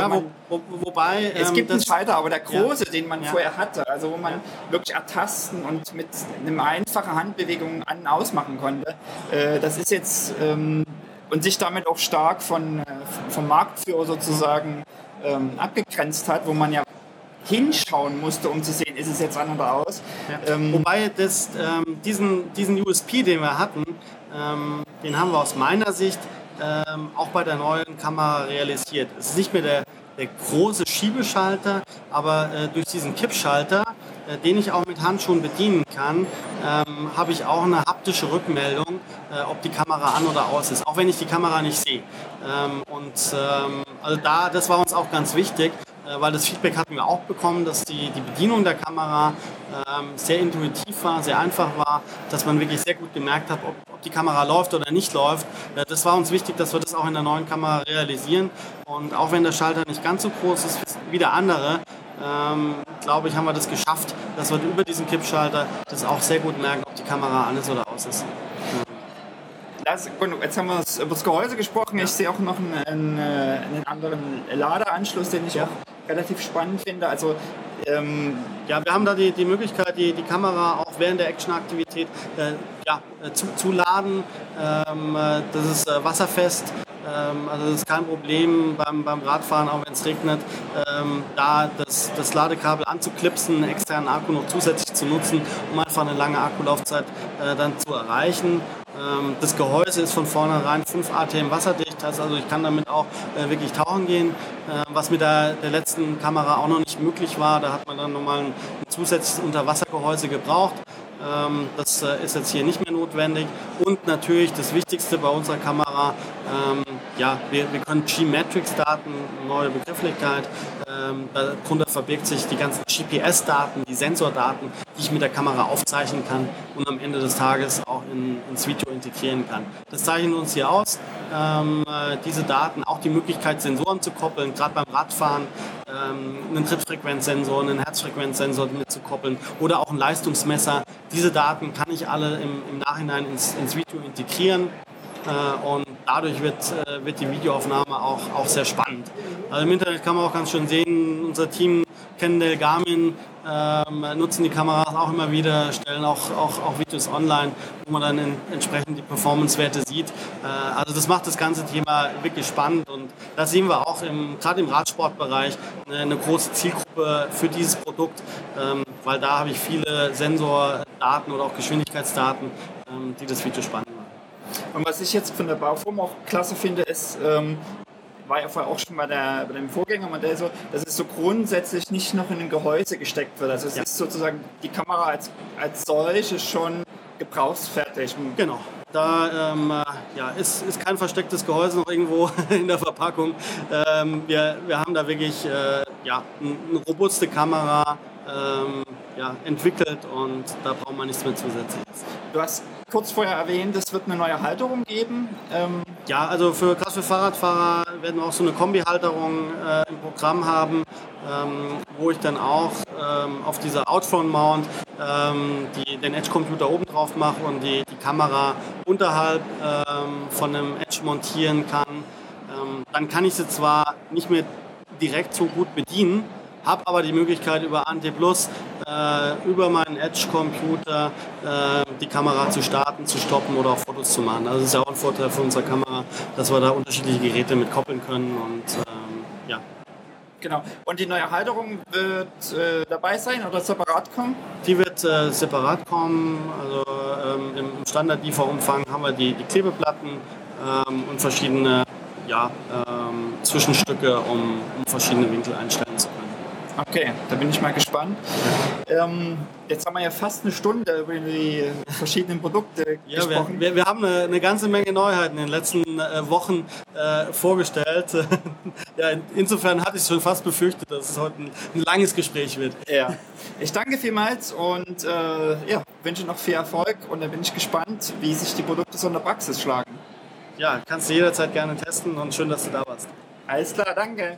wobei es gibt einen Schalter, aber der große, den man vorher hatte, also wo man wirklich ertasten und mit einer einfachen Handbewegung an- und ausmachen konnte. Das ist jetzt und sich damit auch stark vom Marktführer sozusagen abgegrenzt hat, wo man ja hinschauen musste, um zu sehen, ist es jetzt an oder aus. Ja. Wobei diesen USP, den wir hatten, den haben wir aus meiner Sicht auch bei der neuen Kamera realisiert. Es ist nicht mehr der große Schiebeschalter, aber durch diesen Kippschalter, den ich auch mit Handschuhen bedienen kann, habe ich auch eine haptische Rückmeldung, ob die Kamera an oder aus ist, auch wenn ich die Kamera nicht sehe. Also das war uns auch ganz wichtig, weil das Feedback hatten wir auch bekommen, dass die Bedienung der Kamera sehr intuitiv war, sehr einfach war, dass man wirklich sehr gut gemerkt hat, ob die Kamera läuft oder nicht läuft. Das war uns wichtig, dass wir das auch in der neuen Kamera realisieren. Und auch wenn der Schalter nicht ganz so groß ist wie der andere, glaube ich, haben wir das geschafft, dass wir über diesen Kippschalter das auch sehr gut merken, ob die Kamera an ist oder aus ist. Jetzt haben wir über das Gehäuse gesprochen. Ja. Ich sehe auch noch einen anderen Ladeanschluss, den ich auch relativ spannend finde. Also, wir haben da die Möglichkeit, die Kamera auch während der Actionaktivität zu laden. Das ist wasserfest. Also das ist kein Problem beim Radfahren, auch wenn es regnet, da das Ladekabel anzuklipsen, einen externen Akku noch zusätzlich zu nutzen, um einfach eine lange Akkulaufzeit dann zu erreichen. Das Gehäuse ist von vornherein 5 ATM wasserdicht, also ich kann damit auch wirklich tauchen gehen, was mit der letzten Kamera auch noch nicht möglich war. Da hat man dann nochmal ein zusätzliches Unterwassergehäuse gebraucht. Das ist jetzt hier nicht mehr notwendig. Und natürlich das Wichtigste bei unserer Kamera, wir können G-Matrix-Daten, neue Begrifflichkeit. Darunter verbirgt sich die ganzen GPS-Daten, die Sensordaten, die ich mit der Kamera aufzeichnen kann und am Ende des Tages auch ins Video integrieren kann. Das zeichnet uns hier aus. Diese Daten, auch die Möglichkeit, Sensoren zu koppeln, gerade beim Radfahren, einen Trittfrequenzsensor, einen Herzfrequenzsensor mitzukoppeln oder auch ein Leistungsmesser. Diese Daten kann ich alle im Nachhinein ins Video integrieren. Und dadurch wird die Videoaufnahme auch sehr spannend. Also im Internet kann man auch ganz schön sehen, unser Team Kendall, Garmin nutzen die Kameras auch immer wieder, stellen auch Videos online, wo man dann entsprechend die Performance-Werte sieht. Also das macht das ganze Thema wirklich spannend und da sehen wir auch gerade im Radsportbereich eine große Zielgruppe für dieses Produkt, weil da habe ich viele Sensordaten oder auch Geschwindigkeitsdaten, die das Video spannend machen. Und was ich jetzt von der Bauform auch klasse finde, ist, war ja vorher auch schon bei dem Vorgängermodell so, dass es so grundsätzlich nicht noch in ein Gehäuse gesteckt wird. Also es ist sozusagen die Kamera als solche schon gebrauchsfertig. Genau. Da ist kein verstecktes Gehäuse noch irgendwo in der Verpackung. Wir haben da wirklich eine robuste Kamera entwickelt und da braucht man nichts mehr zusätzliches. Du hast kurz vorher erwähnt, es wird eine neue Halterung geben. Also für Fahrradfahrer werden wir auch so eine Kombi-Halterung im Programm haben, wo ich dann auch auf dieser Outfront-Mount den Edge-Computer oben drauf mache und die Kamera unterhalb von einem Edge montieren kann. Dann kann ich sie zwar nicht mehr direkt so gut bedienen, habe aber die Möglichkeit über ANT Plus über meinen Edge-Computer die Kamera zu starten, zu stoppen oder auch Fotos zu machen. Also das ist ja auch ein Vorteil für unsere Kamera, dass wir da unterschiedliche Geräte mit koppeln können und ja. Genau. Und die neue Halterung wird dabei sein oder separat kommen? Die wird separat kommen. Also im Standard-Lieferumfang haben wir die Klebeplatten und verschiedene Zwischenstücke, um verschiedene Winkel einstellen zu können. Okay, da bin ich mal gespannt. Jetzt haben wir ja fast eine Stunde über die verschiedenen Produkte gesprochen. Wir haben eine ganze Menge Neuheiten in den letzten Wochen vorgestellt. Ja, insofern hatte ich schon fast befürchtet, dass es heute ein langes Gespräch wird. Ja, ich danke vielmals und wünsche noch viel Erfolg und dann bin ich gespannt, wie sich die Produkte so in der Praxis schlagen. Ja, kannst du jederzeit gerne testen und schön, dass du da warst. Alles klar, danke.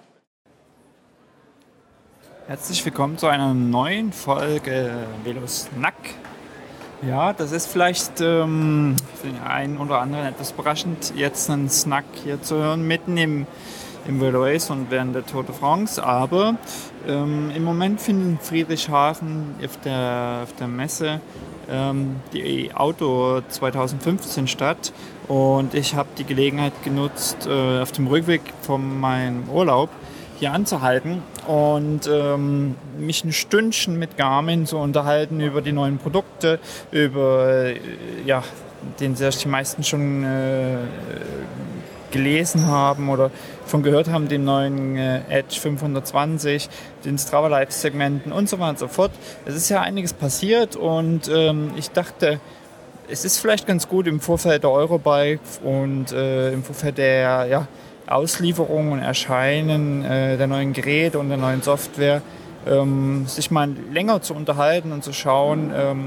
Herzlich willkommen zu einer neuen Folge VeloSnack. Ja, das ist vielleicht für den einen oder anderen etwas überraschend, jetzt einen Snack hier zu hören, mitten im Velo Race und während der Tour de France. Aber im Moment findet in Friedrichshafen auf der Messe die Auto 2015 statt. Und ich habe die Gelegenheit genutzt, auf dem Rückweg von meinem Urlaub hier anzuhalten und mich ein Stündchen mit Garmin zu unterhalten über die neuen Produkte, über den die meisten schon gelesen haben oder von gehört haben, den neuen Edge 520, den Strava Live Segmenten und so weiter und so fort. Es ist ja einiges passiert und ich dachte, es ist vielleicht ganz gut im Vorfeld der Eurobike und im Vorfeld der Auslieferung und Erscheinen der neuen Geräte und der neuen Software, sich mal länger zu unterhalten und zu schauen,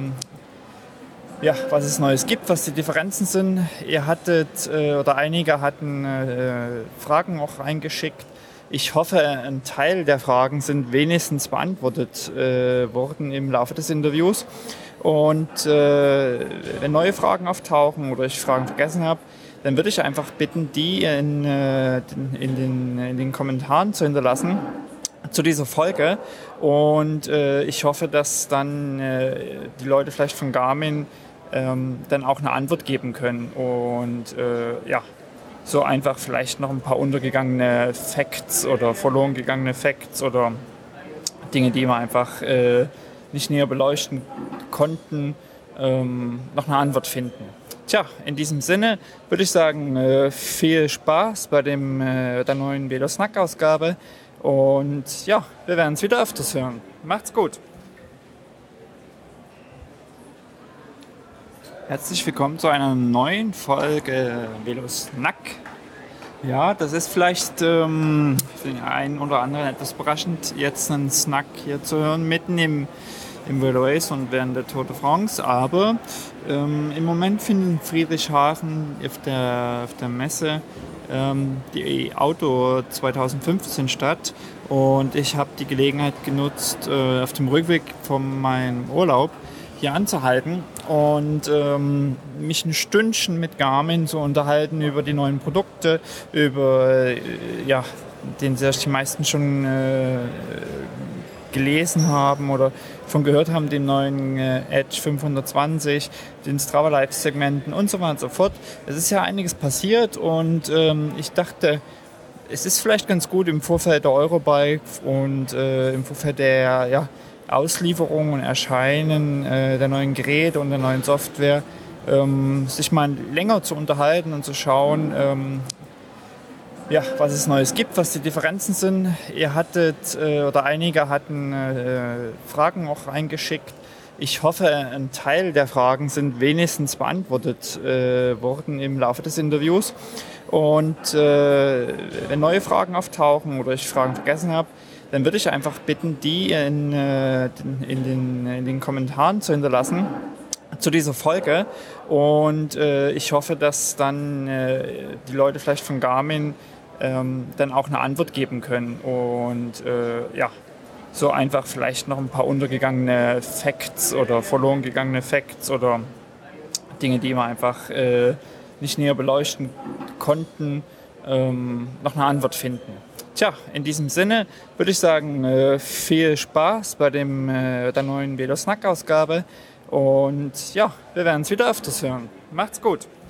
was es Neues gibt, was die Differenzen sind. Ihr hattet oder einige hatten Fragen auch eingeschickt. Ich hoffe, ein Teil der Fragen sind wenigstens beantwortet worden im Laufe des Interviews. Und wenn neue Fragen auftauchen oder ich Fragen vergessen habe, dann würde ich einfach bitten, die in den Kommentaren zu hinterlassen zu dieser Folge. Und ich hoffe, dass dann die Leute vielleicht von Garmin dann auch eine Antwort geben können. Und so einfach vielleicht noch ein paar untergegangene Facts oder verloren gegangene Facts oder Dinge, die wir einfach nicht näher beleuchten konnten, noch eine Antwort finden. Tja, in diesem Sinne würde ich sagen, viel Spaß bei der neuen VeloSnack-Ausgabe und ja, wir werden es wieder öfters hören. Macht's gut! Herzlich willkommen zu einer neuen Folge VeloSnack. Ja, das ist vielleicht für den einen oder anderen etwas überraschend, jetzt einen Snack hier zu hören, mitten im Velo Race und während der Tour de France. Aber im Moment findet in Friedrichshafen auf der Messe die Auto 2015 statt. Und ich habe die Gelegenheit genutzt, auf dem Rückweg von meinem Urlaub hier anzuhalten und mich ein Stündchen mit Garmin zu unterhalten über die neuen Produkte, über den die meisten schon gelesen haben oder von gehört haben, den neuen Edge 520, den Strava Live Segmenten und so weiter und so fort. Es ist ja einiges passiert und ich dachte, es ist vielleicht ganz gut im Vorfeld der Eurobike und im Vorfeld der Auslieferung und Erscheinen der neuen Geräte und der neuen Software, sich mal länger zu unterhalten und zu schauen, was es Neues gibt, was die Differenzen sind. Ihr hattet oder einige hatten Fragen auch eingeschickt. Ich hoffe, ein Teil der Fragen sind wenigstens beantwortet worden im Laufe des Interviews. Und wenn neue Fragen auftauchen oder ich Fragen vergessen habe, dann würde ich einfach bitten, die in den Kommentaren zu hinterlassen zu dieser Folge. Und ich hoffe, dass dann die Leute vielleicht von Garmin dann auch eine Antwort geben können. Und so einfach vielleicht noch ein paar untergegangene Facts oder verloren gegangene Facts oder Dinge, die wir einfach nicht näher beleuchten konnten, noch eine Antwort finden. Tja, in diesem Sinne würde ich sagen, viel Spaß bei der neuen Velo Snack Ausgabe und ja, wir werden es wieder öfters hören. Macht's gut!